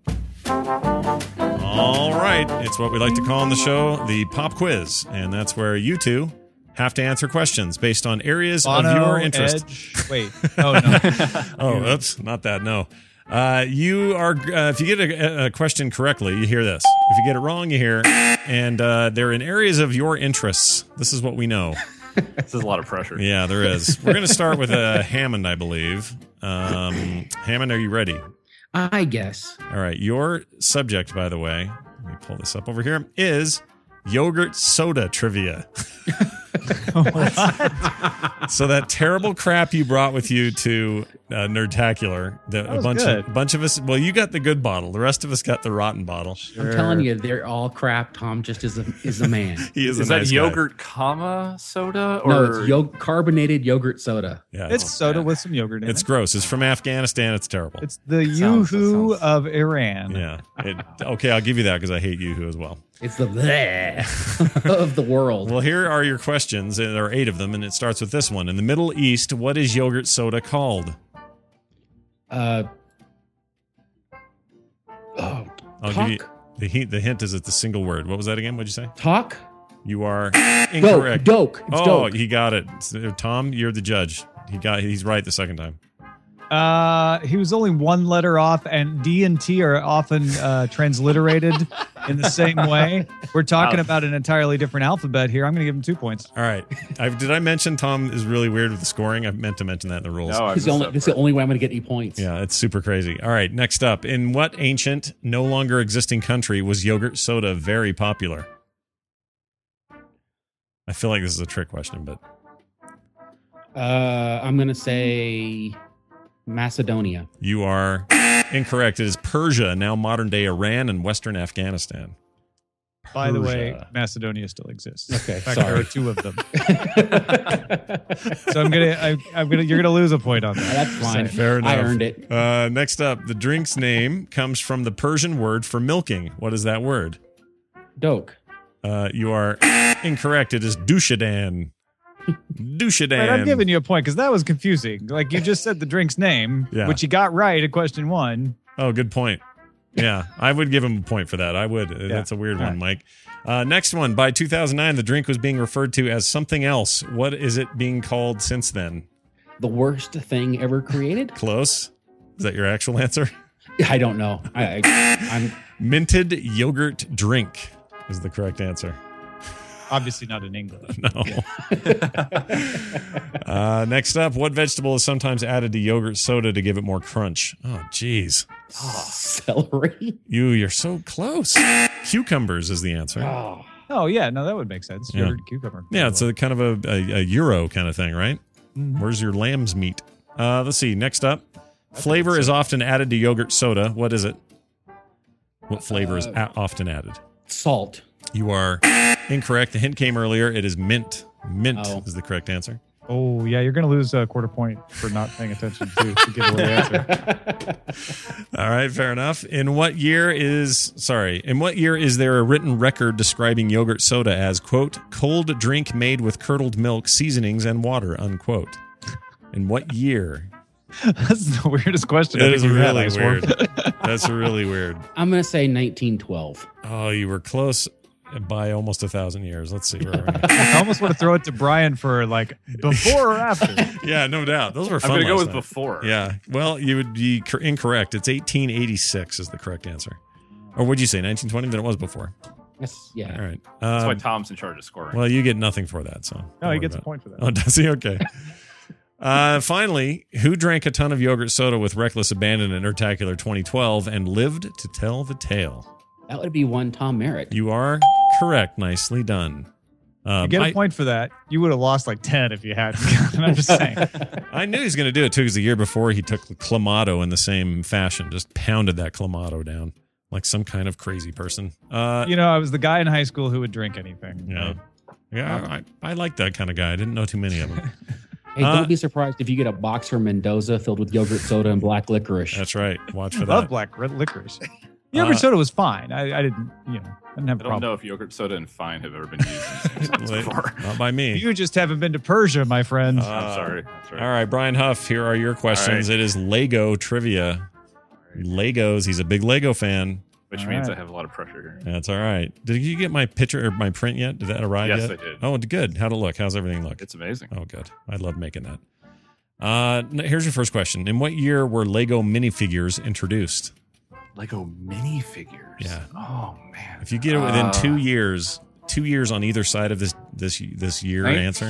All right. It's what we like to call on the show the pop quiz. And that's where you two have to answer questions based on areas of your interest. Edge. Wait. Oh, no. Oh, oops. Not that. No. You are, if you get a question correctly, you hear this. If you get it wrong, you hear, and they're in areas of your interests. This is what we know. This is a lot of pressure. Yeah, there is. We're going to start with Hammond, I believe. Hammond, are you ready? I guess. All right. Your subject, by the way, let me pull this up over here, is yogurt soda trivia. So that terrible crap you brought with you to Nerdtacular, a bunch of us. Well, you got the good bottle. The rest of us got the rotten bottle. Sure. I'm telling you, they're all crap. Tom just is a man. He is that nice yogurt soda? Or? No, it's carbonated yogurt soda. Yeah, it's soda with some yogurt in it. It's gross. It's from Afghanistan. It's terrible. It's the Yoo-hoo of Iran. Yeah. Okay, I'll give you that because I hate Yoo-hoo as well. It's the bleh of the world. Well, here are your questions. There are 8 of them, and it starts with this one. In the Middle East, what is yogurt soda called? I'll give you the hint is it's a single word. What was that again? What'd you say? Talk? You are incorrect. Doke. It's doke. He got it. Tom, you're the judge. He's right the second time. He was only one letter off, and D and T are often transliterated in the same way. We're talking about an entirely different alphabet here. I'm going to give him 2 points. All right. Did I mention Tom is really weird with the scoring? I meant to mention that in the rules. No, this is the only way I'm going to get any points. Yeah, it's super crazy. All right, next up. In what ancient, no longer existing country was yogurt soda very popular? I feel like this is a trick question, but... I'm going to say... Macedonia. You are incorrect. It is Persia, now modern-day Iran and western Afghanistan. By the way, Macedonia still exists. Okay, in fact, sorry. there are 2 of them. So you're gonna lose a point on that. That's fine. Fair enough. I earned it. Next up, the drink's name comes from the Persian word for milking. What is that word? Doke. You are incorrect. It is Dushadan. Dushadan. Right, I'm giving you a point because that was confusing. Like you just said the drink's name, which you got right at question 1. Oh, good point. Yeah, I would give him a point for that. I would. That's a weird one, Mike. Next one. By 2009, the drink was being referred to as something else. What is it being called since then? The worst thing ever created? Close. Is that your actual answer? I don't know. I'm Minted yogurt drink is the correct answer. Obviously not in English. No. Next up, what vegetable is sometimes added to yogurt soda to give it more crunch? Oh, geez. celery. You're so close. Cucumbers is the answer. Oh, yeah. No, that would make sense. Yeah. Yogurt cucumber. Yeah, it's a kind of a Euro kind of thing, right? Where's your lamb's meat? Let's see. Next up, flavor is often added to yogurt soda. What is it? What flavor is often added? Salt. You are incorrect. The hint came earlier. It is mint. Mint is the correct answer. Oh, yeah. You're going to lose a quarter point for not paying attention to give away the answer. All right, fair enough. In what year is there a written record describing yogurt soda as, quote, cold drink made with curdled milk, seasonings, and water, unquote? In what year? That's the weirdest question. It is really weird. That's really weird. I'm going to say 1912. Oh, you were close by almost 1,000 years. Let's see. Where are we? I almost want to throw it to Brian for like before or after. Yeah, no doubt. Those were fun. I'm going to go with night. before. Yeah. Well, you would be incorrect. It's 1886 is the correct answer. Or would you say 1920? Then it was before. Yes, yeah. All right. That's why Tom's in charge of scoring. Well, you get nothing for that. So No, he gets a point for that. Oh, does he? Okay. Finally, who drank a ton of yogurt soda with reckless abandon in Ertacular 2012 and lived to tell the tale? That would be one Tom Merritt. You are correct. Nicely done. You get a point for that. You would have lost like 10 if you had. I'm just saying. I knew he was going to do it too, because the year before he took Clamato in the same fashion, just pounded that Clamato down like some kind of crazy person. I was the guy in high school who would drink anything. Yeah. Yeah, I like that kind of guy. I didn't know too many of them. Hey, don't be surprised if you get a box from Mendoza filled with yogurt soda and black licorice. That's right. Watch for I love that. black licorice. Yogurt soda was fine. I didn't have a I don't problem. know if yogurt soda and fine have ever been used in the same sentence before. Not by me. You just haven't been to Persia, my friend. I'm sorry. That's right. All right, Brian Huff, here are your questions. All right. It is Lego trivia. Legos. He's a big Lego fan. Which All means right. I have a lot of pressure here. That's all right. Did you get my picture or my print yet? Did that arrive Yes, yet? I did. Oh, good. How'd it look? How's everything look? It's amazing. Oh, good. I love making that. Here's your first question. In what year were Lego minifigures introduced? Lego minifigures. Yeah. Oh man. If you get it within 2 years on either side of this year answer,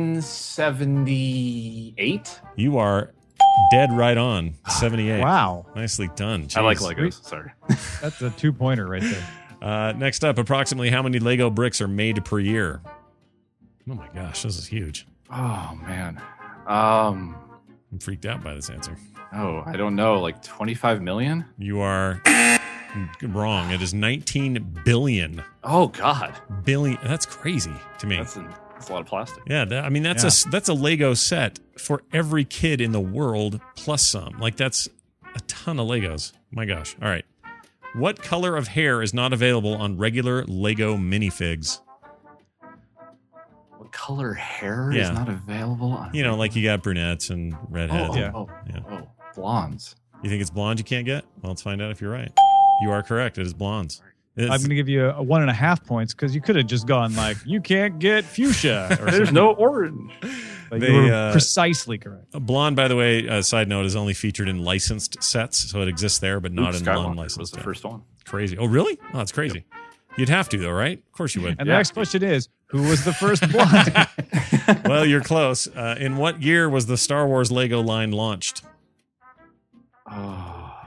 1978. you are dead right on. 78. Wow. Nicely done. I like Jeez. Legos. Sorry. That's a 2-pointer right there. Next up, approximately how many Lego bricks are made per year? Oh my gosh, this is huge. Oh man. I'm freaked out by this answer. Oh, I don't know. Like 25 million? You are wrong. It is 19 billion. Oh God. Billion. That's crazy to me. That's a lot of plastic. Yeah, that's a Lego set for every kid in the world plus some. Like that's a ton of Legos. My gosh. All right. What color of hair is not available on regular Lego minifigs? What color hair Yeah. is not available on Like you got brunettes and redheads. Yeah. Blondes. You think it's blonde you can't get? Well, let's find out if you're right. You are correct. It is blondes. I'm going to give you a 1.5 points because you could have just gone like, you can't get fuchsia. Or There's something. no orange. But They, you were precisely correct. Blonde, by the way, side note, is only featured in licensed sets, so it exists there, but not Luke in Skywalker unlicensed. was the Yeah. first one. Crazy. Oh, really? Oh, that's crazy. You'd have to, though, right? Of course you would. And the next question is, who was the first blonde? Well, you're close. In what year was the Star Wars Lego line launched? Oh,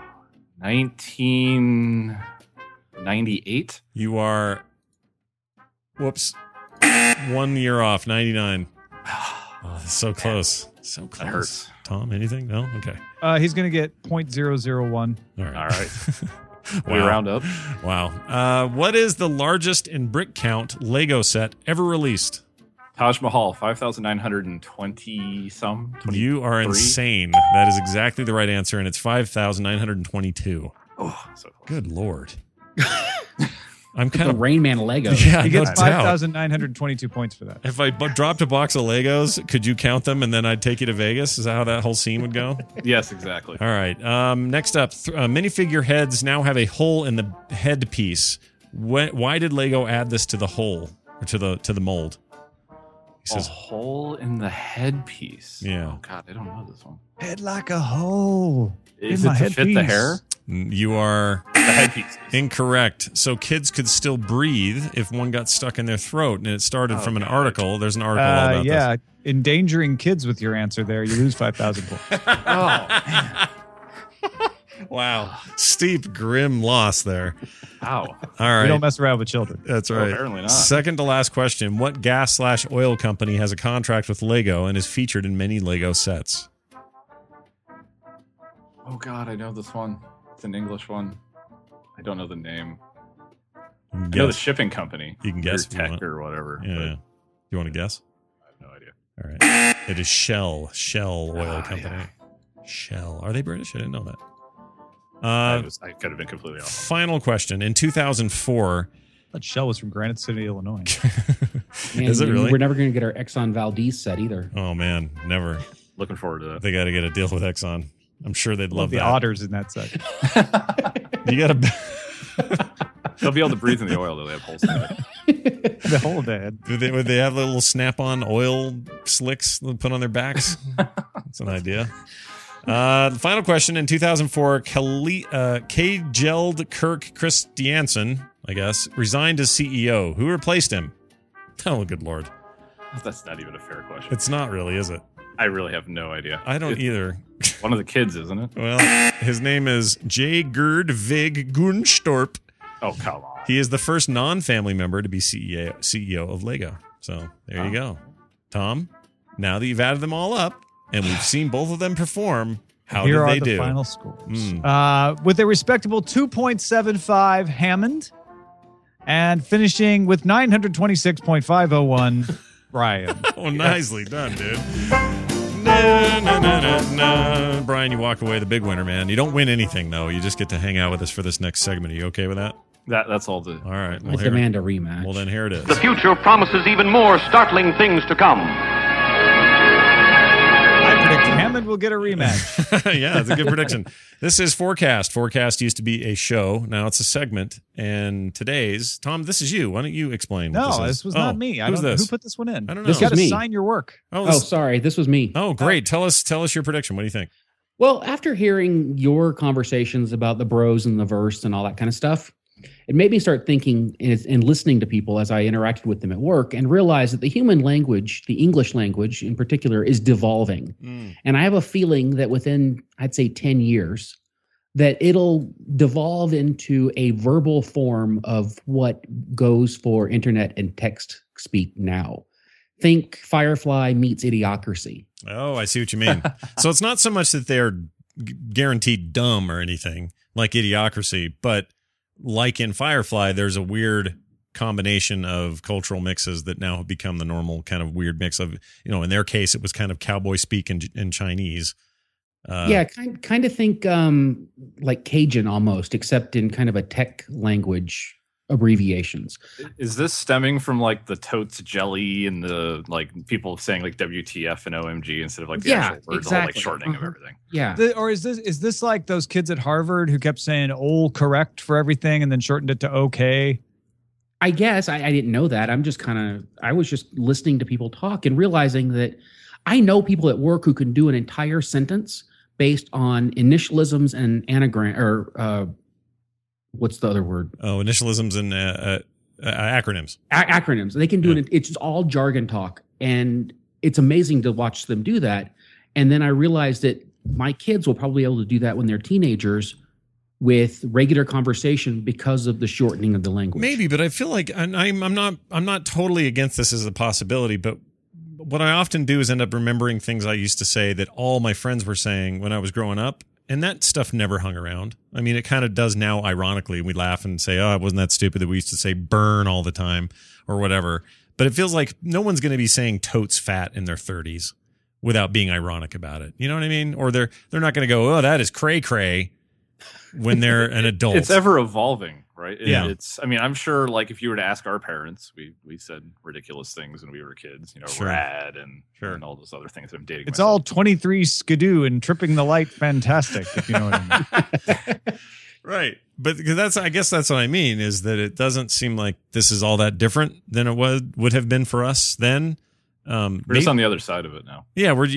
1998. You are, whoops, 1 year off, 99. Oh, so close. So close. That hurts. Tom, anything? No? Okay. He's going to get 0.001. All right. All right. We Wow. round up. Wow. What is the largest in brick count Lego set ever released? Taj Mahal, 5,920 some. You are 23? insane. That is exactly the right answer, and it's 5,922. Oh, so close. Good Lord. I'm The kind of Rain Man Lego. yeah. He No gets doubt. 5,922 points for that. If I dropped a box of Legos, could you count them and then I'd take you to Vegas? Is that how that whole scene would go? Yes, exactly. All right. Next up, minifigure heads now have a hole in the headpiece. Why did Lego add this to the hole or to the mold? He A says, hole in the headpiece. Yeah. Oh God, I don't know this one. Head like a hole. Is in it my to fit the headpiece. hair? "You are The headpiece. incorrect. So kids could still breathe if one got stuck in their throat." And it started from an article. There's an article all about Yeah, endangering kids with your answer there. You lose 5,000 points. Oh, this. Wow. Steep, grim loss there. ow. All right. We don't mess around with children. That's Well, right. apparently not. Second to last question. What gas/oil company has a contract with Lego and is featured in many Lego sets? Oh God, I know this one. It's an English one. I don't know the name. You can I know the guess. shipping company. You can guess if you Tech want. or whatever. Yeah. but You want to guess? I have no idea. All right. It is Shell Oil Ah, Company. yeah. Shell. Are they British? I didn't know that. I could have been completely off. Final question. In 2004, That Shell was from Granite City, Illinois. is it really? We're never going to get our Exxon Valdez set either. Oh, man. Never. Looking forward to that. They got to get a deal with Exxon. I'm sure they'd love the that. otters in that set. You got to. They'll be able to breathe in the oil though. They have holes in it. The whole dead. Would they have little snap-on oil slicks they put on their backs? That's an idea. The final question. In 2004, Kjeld Kirk Christiansen, I guess, resigned as CEO. Who replaced him? Oh, good Lord. That's not even a fair question. It's not really, is it? I really have no idea. I don't It's either. One of the kids, isn't it? Well, his name is J. Gerd Vig Gunstorp. Oh, come on. He is the first non-family member to be CEO of Lego. So there you go. Tom, now that you've added them all up and we've seen both of them perform, how Here did are they the do? final scores. Mm. With a respectable 2.75, Hammond, and finishing with 926.501, Brian. Oh, nicely done, dude. Na. Brian, you walk away the big winner, man. You don't win anything, though. You just get to hang out with us for this next segment. Are you okay with that? That's all the. All right. I Well, demand a rematch. well, then here it is. The future promises even more startling things to come. I predict Hammond will get a rematch. Yeah, that's a good prediction. This is Forecast. Forecast used to be a show. Now it's a segment. And today's, Tom, this is you. Why don't you explain what No, this this is? was Oh, not me. Who's this? Who put this one in? I don't know. This You got to was me. sign your work. Oh, Oh, sorry. This was me. oh, great. Tell us your prediction. What do you think? Well, after hearing your conversations about the bros and the verse and all that kind of stuff, it made me start thinking and listening to people as I interacted with them at work and realized that the human language, the English language in particular, is devolving. And I have a feeling that within, I'd say 10 years, that it'll devolve into a verbal form of what goes for internet and text speak now. Think Firefly meets Idiocracy. Oh, I see what you mean. So it's not so much that they're guaranteed dumb or anything like Idiocracy, but like in Firefly, there's a weird combination of cultural mixes that now have become the normal kind of weird mix of, in their case, it was kind of cowboy speak in Chinese. Yeah, kind of think like Cajun almost, except in kind of a tech language abbreviations. Is this stemming from like the totes jelly and the like people saying like WTF and OMG instead of like the Yeah, actual words, all like exactly. shortening of Mhm. everything? Yeah. Or is this like those kids at Harvard who kept saying "ol" correct for everything and then shortened it to "okay"? I guess I didn't know that. I was just listening to people talk and realizing that I know people at work who can do an entire sentence based on initialisms and anagram or what's the other word? Oh, initialisms and acronyms. Acronyms. They can do Yeah. it. It's just all jargon talk. And it's amazing to watch them do that. And then I realized that my kids will probably be able to do that when they're teenagers with regular conversation because of the shortening of the language. Maybe, but I feel like I'm not totally against this as a possibility, but what I often do is end up remembering things I used to say that all my friends were saying when I was growing up, and that stuff never hung around. I mean, it kind of does now, ironically. We laugh and say, oh, it wasn't that stupid that we used to say burn all the time or whatever. But it feels like no one's going to be saying totes fat in their 30s without being ironic about it. You know what I mean? Or they're not going to go, oh, that is cray cray when they're an adult. It's ever evolving, right? Yeah. It's, I mean, I'm sure like if you were to ask our parents, we said ridiculous things when we were kids, Sure. rad and all those other things. I'm dating It's myself. all 23 skidoo and tripping the light fantastic, if you know what I mean. Right. But because I guess that's what I mean, is that it doesn't seem like this is all that different than it would have been for us then. We're just on the other side of it now. Yeah, we're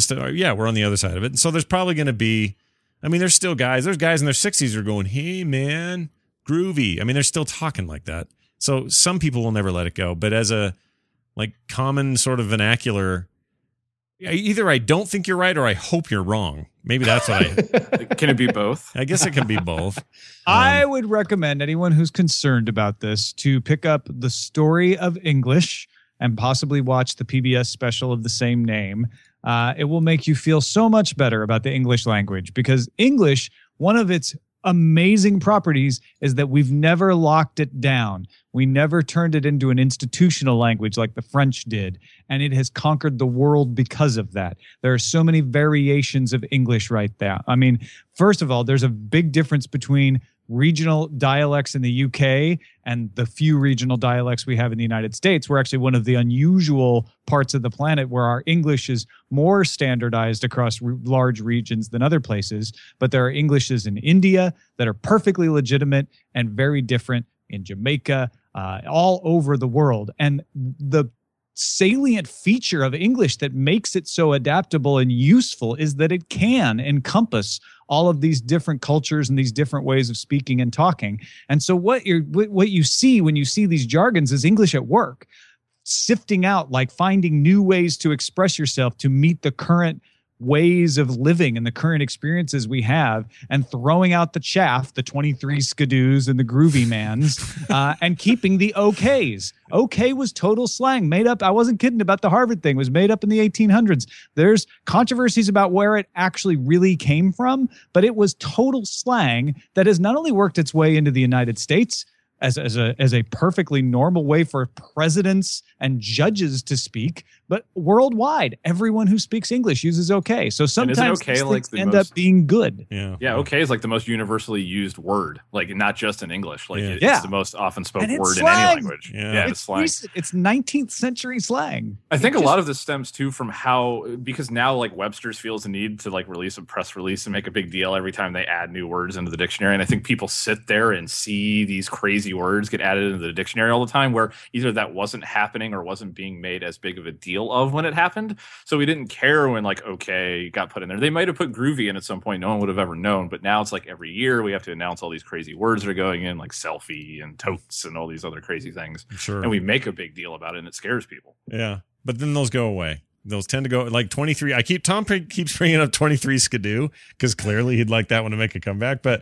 on the other side of it. And so there's probably going to be, I mean, there's guys in their 60s who are going, hey man, groovy. I mean, they're still talking like that. So some people will never let it go, but as a like common sort of vernacular, either I don't think you're right or I hope you're wrong. Maybe that's what Can it be both? I guess it can be both. I would recommend anyone who's concerned about this to pick up The Story of English and possibly watch the PBS special of the same name. It will make you feel so much better about the English language, because English, one of its amazing properties is that we've never locked it down. We never turned it into an institutional language like the French did, and it has conquered the world because of that. There are so many variations of English right there. I mean, first of all, there's a big difference between regional dialects in the UK and the few regional dialects we have in the United States. We're actually one of the unusual parts of the planet where our English is more standardized across large regions than other places. But there are Englishes in India that are perfectly legitimate and very different in Jamaica, all over the world. And the salient feature of English that makes it so adaptable and useful is that it can encompass all of these different cultures and these different ways of speaking and talking. And so what you see when you see these jargons is English at work, sifting out, like finding new ways to express yourself to meet the current ways of living and the current experiences we have, and throwing out the chaff, the 23 skidoos and the groovy mans, and keeping the okays. Okay was total slang made up. I wasn't kidding about the Harvard thing. It was made up in the 1800s. There's controversies about where it actually really came from, but it was total slang that has not only worked its way into the United States as a perfectly normal way for presidents and judges to speak, but worldwide, everyone who speaks English uses okay. So sometimes okay these like things end up being good. Yeah. Yeah, okay is like the most universally used word, like not just in English. Like Yeah. it's the most often spoken And it's word slang. in any language. Yeah. It's slang. It's 19th century slang. I think a lot of this stems too from how, because now like Webster's feels the need to like release a press release and make a big deal every time they add new words into the dictionary. And I think people sit there and see these crazy words get added into the dictionary all the time, where either that wasn't happening or wasn't being made as big of a deal of when it happened. So we didn't care when like okay got put in there. They might have put groovy in at some point. No one would have ever known. But now it's like every year we have to announce all these crazy words that are going in, like selfie and totes and all these other crazy things. Sure. And we make a big deal about it, and it scares people. Yeah. But then those go away. Those tend to go like 23. Tom keeps bringing up 23 skidoo because clearly he'd like that one to make a comeback. But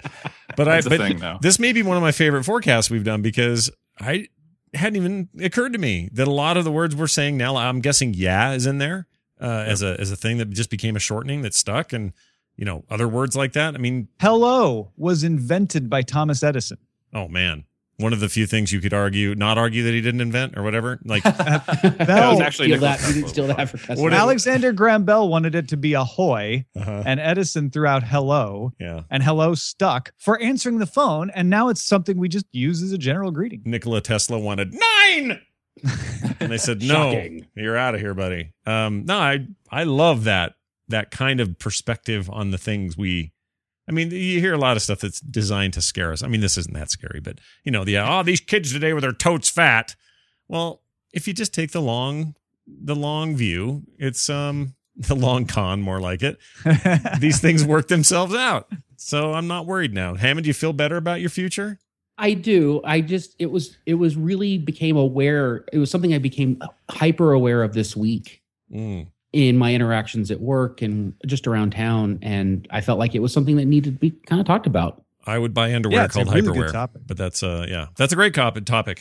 this may be one of my favorite forecasts we've done, because I hadn't even occurred to me that a lot of the words we're saying now, I'm guessing yeah is in there as a thing that just became a shortening that stuck, and other words like that. I mean, hello was invented by Thomas Edison. Oh man. One of the few things you could not argue that he didn't invent or whatever. Like that was actually you didn't steal that for Tesla. Alexander Graham Bell wanted it to be ahoy, and Edison threw out hello, and hello stuck for answering the phone, and now it's something we just use as a general greeting. Nikola Tesla wanted 9, and they said no, you're out of here, buddy. No, I love that kind of perspective on the things I mean, you hear a lot of stuff that's designed to scare us. I mean, this isn't that scary, but these kids today with their totes fat. Well, if you just take the long view, it's the long con, more like it. These things work themselves out. So I'm not worried now. Hammond, do you feel better about your future? I do. It was really became aware. It was something I became hyper aware of this week. In my interactions at work and just around town. And I felt like it was something that needed to be kind of talked about. I would buy underwear called hyperwear. Topic. But that's that's a great topic.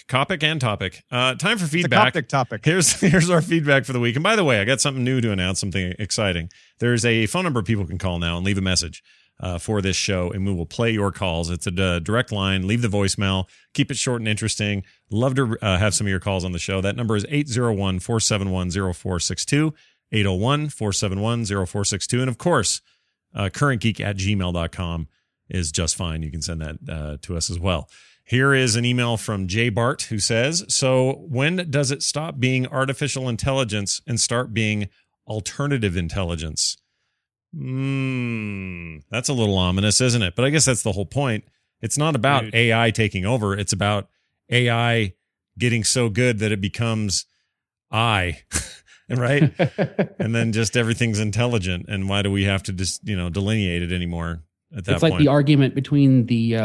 Time for feedback. It's a topic. Here's our feedback for the week. And by the way, I got something new to announce, something exciting. There's a phone number people can call now and leave a message for this show, and we will play your calls. It's a direct line. Leave the voicemail. Keep it short and interesting. Love to have some of your calls on the show. That number is 801-471-0462. 801-471-0462. And of course, currentgeek@gmail.com is just fine. You can send that to us as well. Here is an email from Jay Bart who says, so when does it stop being artificial intelligence and start being alternative intelligence? That's a little ominous, isn't it? But I guess that's the whole point. It's not about AI taking over. It's about AI getting so good that it becomes I, right? And then just everything's intelligent. And why do we have to just, delineate it anymore at that point? It's like the argument between the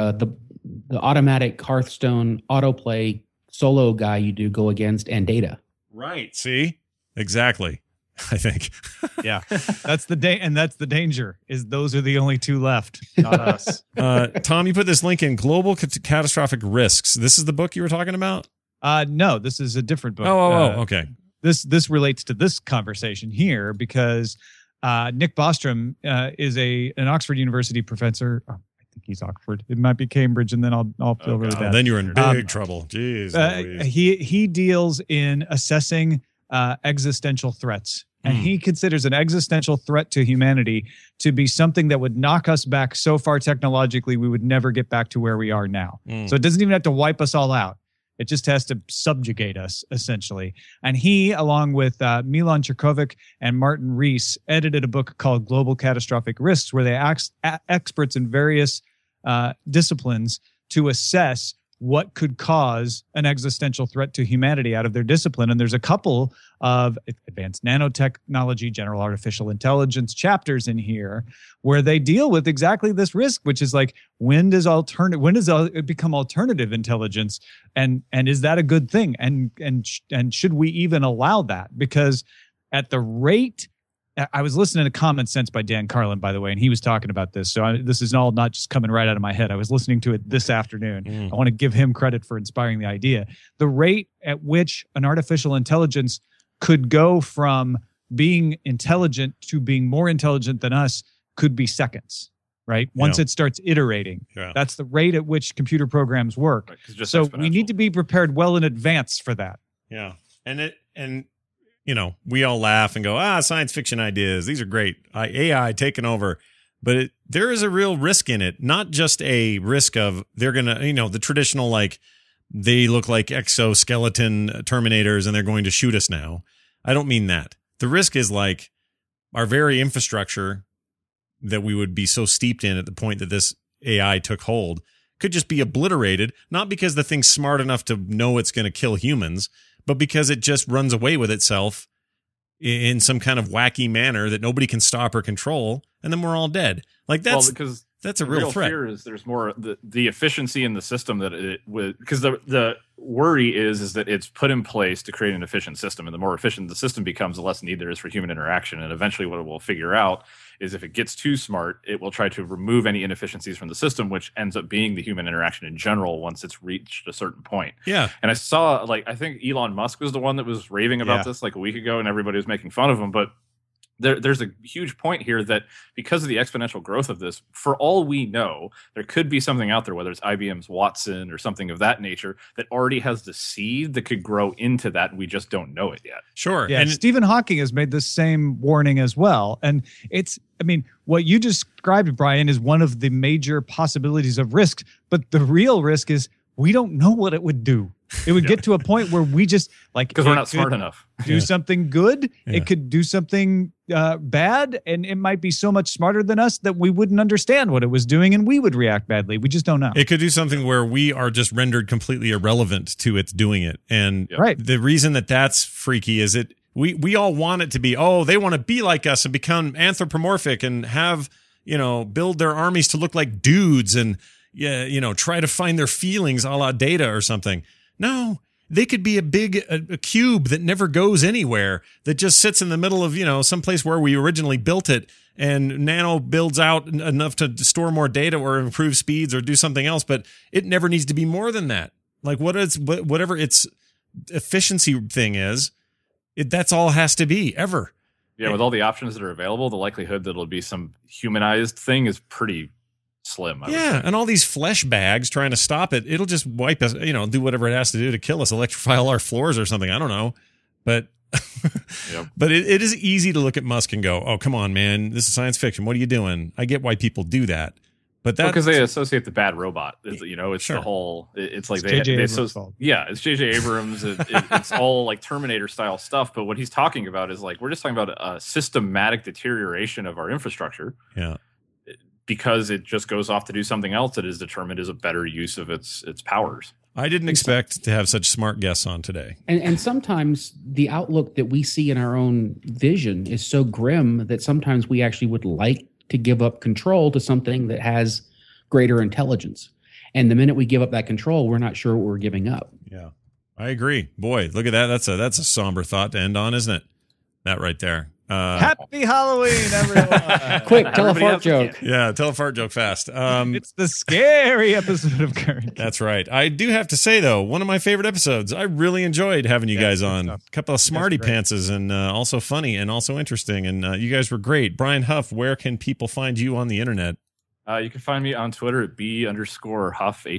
automatic Hearthstone autoplay solo guy you do go against and Data. Right. See? Exactly. I think. Yeah. That's the danger is those are the only two left, not us. Tom, you put this link in Global Catastrophic Risks. This is the book you were talking about? No, this is a different book. Okay. This relates to this conversation here because Nick Bostrom is an Oxford University professor. Oh, I think he's Oxford. It might be Cambridge, and then I'll feel really bad. Then you're in big trouble. Jeez. He deals in assessing existential threats. And he considers an existential threat to humanity to be something that would knock us back so far technologically we would never get back to where we are now. So it doesn't even have to wipe us all out. It just has to subjugate us, essentially. And he, along with Milan Cherkovic and Martin Rees, edited a book called Global Catastrophic Risks, where they asked experts in various disciplines to assess what could cause an existential threat to humanity out of their discipline. And there's a couple of advanced nanotechnology, general artificial intelligence chapters in here where they deal with exactly this risk, which is like, when does it become alternative intelligence? And is that a good thing? And should we even allow that? Because at the rate, I was listening to Common Sense by Dan Carlin, by the way, and he was talking about this. So this is all not just coming right out of my head. I was listening to it this afternoon. I want to give him credit for inspiring the idea. The rate at which an artificial intelligence could go from being intelligent to being more intelligent than us could be seconds, right? Once it starts iterating. Yeah. That's the rate at which computer programs work. Right, so we need to be prepared well in advance for that. Yeah. And we all laugh and go, science fiction ideas. These are great. AI taking over. But there is a real risk in it, not just a risk of they're going to, the traditional, like, they look like exoskeleton Terminators and they're going to shoot us now. I don't mean that. The risk is like our very infrastructure that we would be so steeped in at the point that this AI took hold could just be obliterated, not because the thing's smart enough to know it's going to kill humans, but because it just runs away with itself in some kind of wacky manner that nobody can stop or control, and then we're all dead. Like that's a real threat. Fear is there's more the efficiency in the system that it would, because the worry is that it's put in place to create an efficient system, and the more efficient the system becomes, the less need there is for human interaction. And eventually, what it will figure out is if it gets too smart, it will try to remove any inefficiencies from the system, which ends up being the human interaction in general once it's reached a certain point. Yeah. And I saw, I think Elon Musk was the one that was raving about this like a week ago, and everybody was making fun of him, but there's a huge point here that because of the exponential growth of this, for all we know, there could be something out there, whether it's IBM's Watson or something of that nature, that already has the seed that could grow into that. We just don't know it yet. Sure. Yeah. And Stephen Hawking has made the same warning as well. And what you described, Brian, is one of the major possibilities of risk. But the real risk is we don't know what it would do. It would get to a point where we just because we're not smart enough. Do something good. Yeah. It could do something bad, and it might be so much smarter than us that we wouldn't understand what it was doing, and we would react badly. We just don't know. It could do something where we are just rendered completely irrelevant to its doing it. And the reason that's freaky is we all want it to be, they want to be like us and become anthropomorphic and have, build their armies to look like dudes and try to find their feelings a la Data or something. No, they could be a cube that never goes anywhere, that just sits in the middle of, someplace where we originally built it, and Nano builds out enough to store more data or improve speeds or do something else, but it never needs to be more than that. Like whatever its efficiency thing is, that's all it has to be ever. Yeah, with all the options that are available, the likelihood that it'll be some humanized thing is pretty slim. Yeah, and all these flesh bags trying to stop it, it'll just wipe us, do whatever it has to do to kill us, electrify all our floors or something. I don't know. But but it is easy to look at Musk and go, oh, come on, man, this is science fiction. What are you doing? I get why people do that. But that's because they associate the bad robot. It's Sure. the whole. It's like J.J. they Abrams' fault. yeah, it's J.J. Abrams. It's all like Terminator style stuff. But what he's talking about is like we're just talking about a systematic deterioration of our infrastructure. Yeah. Because it just goes off to do something else that is determined as a better use of its powers. I didn't expect to have such smart guests on today. And sometimes the outlook that we see in our own vision is so grim that sometimes we actually would like to give up control to something that has greater intelligence. And the minute we give up that control, we're not sure what we're giving up. Yeah, I agree. Boy, look at that. That's a somber thought to end on, isn't it? That right there. Happy Halloween, everyone. Quick, tell a Everybody fart has a joke. Yeah, tell a fart joke fast. It's the scary episode of Current. That's right. I do have to say, though, one of my favorite episodes. I really enjoyed having you guys on. A couple of smarty pantses and also funny and also interesting. And you guys were great. Brian Huff, where can people find you on the internet? You can find me on Twitter at B_Huff,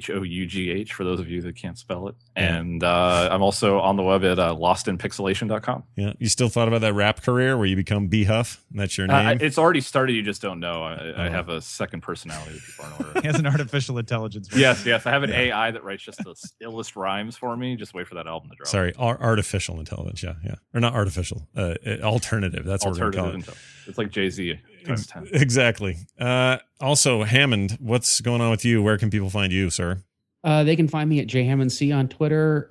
HOUGH, for those of you that can't spell it. And I'm also on the web at lostinpixelation.com. Yeah. You still thought about that rap career where you become B Huff? And that's your name? It's already started. You just don't know. I have a second personality that people aren't aware of. He has an artificial intelligence. Yes. I have an AI that writes just the illest rhymes for me. Just wait for that album to drop. Sorry, artificial intelligence. Yeah. Or not artificial. Alternative. That's what we're going to call it. It's like Jay-Z times 10. Exactly. Also, Hammond, what's going on with you? Where can people find you, sir? They can find me at JHammondC on Twitter.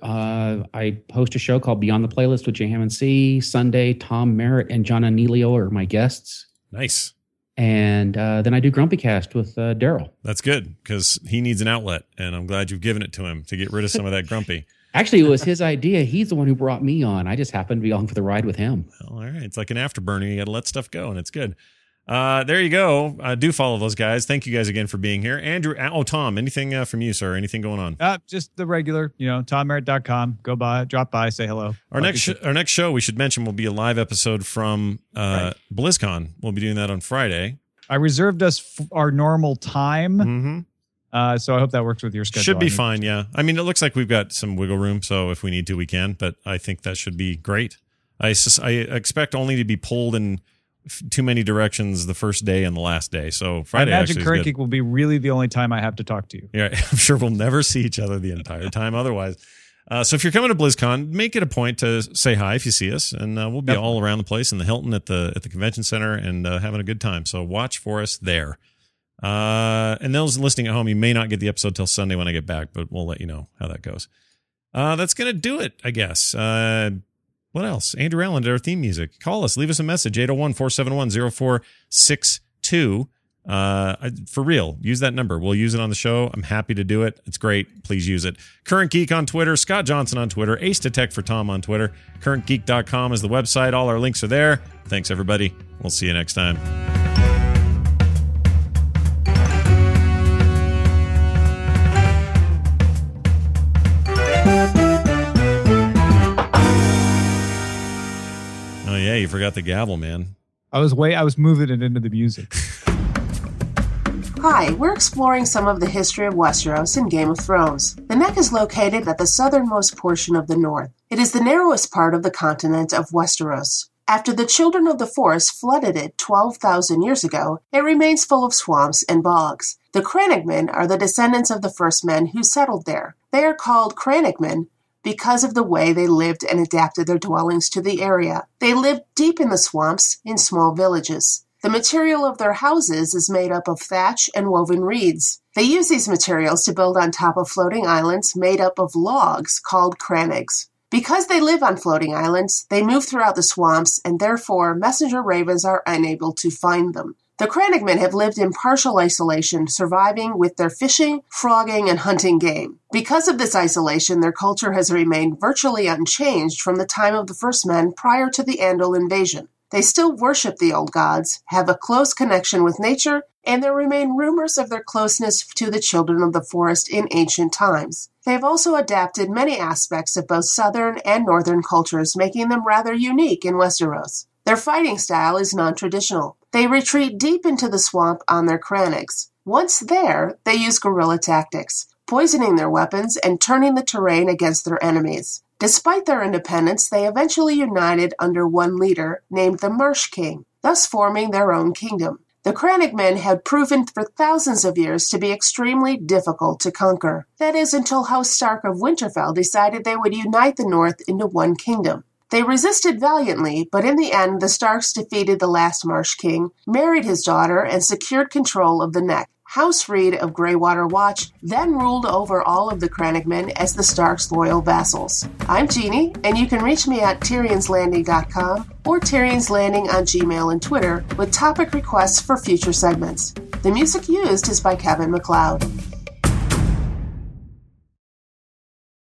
I host a show called Beyond the Playlist with JHammondC. Sunday, Tom Merritt and John Anelio are my guests. Nice. And then I do Grumpy Cast with Daryl. That's good because he needs an outlet, and I'm glad you've given it to him to get rid of some of that grumpy. Actually, it was his idea. He's the one who brought me on. I just happened to be on for the ride with him. Well, all right. It's like an afterburner. You got to let stuff go, and it's good. There you go. Do follow those guys. Thank you guys again for being here. Andrew, Tom, anything from you, sir? Anything going on? Just the regular, TomMerritt.com. Go by, drop by, say hello. Our next show, we should mention, will be a live episode from BlizzCon. We'll be doing that on Friday. I reserved us our normal time. Mm-hmm. So I hope that works with your schedule. Should be fine, yeah. I mean, it looks like we've got some wiggle room, so if we need to, we can. But I think that should be great. I expect only to be pulled in too many directions the first day and the last day. So Friday, I imagine actually, Current Geek will be really the only time I have to talk to you. Yeah, I'm sure we'll never see each other the entire time otherwise. So if you're coming to BlizzCon, make it a point to say hi if you see us, and we'll be all around the place in the Hilton at the convention center and having a good time. So watch for us there. And those listening at home, you may not get the episode till Sunday when I get back, but we'll let you know how that goes. That's going to do it, I guess. What else? Andrew Allen did our theme music. Call us. Leave us a message. 801-471-0462. For real, use that number. We'll use it on the show. I'm happy to do it. It's great. Please use it. Current Geek on Twitter. Scott Johnson on Twitter. Ace to Tech for Tom on Twitter. CurrentGeek.com is the website. All our links are there. Thanks, everybody. We'll see you next time. Oh, yeah, you forgot the gavel, man. I was moving it into the music. Hi, we're exploring some of the history of Westeros in Game of Thrones. The Neck is located at the southernmost portion of the north. It is the narrowest part of the continent of Westeros. After the Children of the Forest flooded it 12,000 years ago, it remains full of swamps and bogs. The Crannogmen are the descendants of the first men who settled there. They are called Crannogmen because of the way they lived and adapted their dwellings to the area. They lived deep in the swamps in small villages. The material of their houses is made up of thatch and woven reeds. They use these materials to build on top of floating islands made up of logs called crannogs. Because they live on floating islands, they move throughout the swamps, and therefore messenger ravens are unable to find them. The Crannogmen have lived in partial isolation, surviving with their fishing, frogging, and hunting game. Because of this isolation, their culture has remained virtually unchanged from the time of the first men prior to the Andal invasion. They still worship the old gods, have a close connection with nature, and there remain rumors of their closeness to the Children of the Forest in ancient times. They have also adapted many aspects of both southern and northern cultures, making them rather unique in Westeros. Their fighting style is non-traditional. They retreat deep into the swamp on their crannogs. Once there, they use guerrilla tactics, poisoning their weapons and turning the terrain against their enemies. Despite their independence, they eventually united under one leader named the Marsh King, thus forming their own kingdom. The Crannogmen had proven for thousands of years to be extremely difficult to conquer. That is, until House Stark of Winterfell decided they would unite the North into one kingdom. They resisted valiantly, but in the end, the Starks defeated the last Marsh King, married his daughter, and secured control of the Neck. House Reed of Greywater Watch then ruled over all of the Crannogmen as the Starks' loyal vassals. I'm Jeannie, and you can reach me at Tyrion'sLanding.com or Tyrion's Landing on Gmail and Twitter with topic requests for future segments. The music used is by Kevin MacLeod.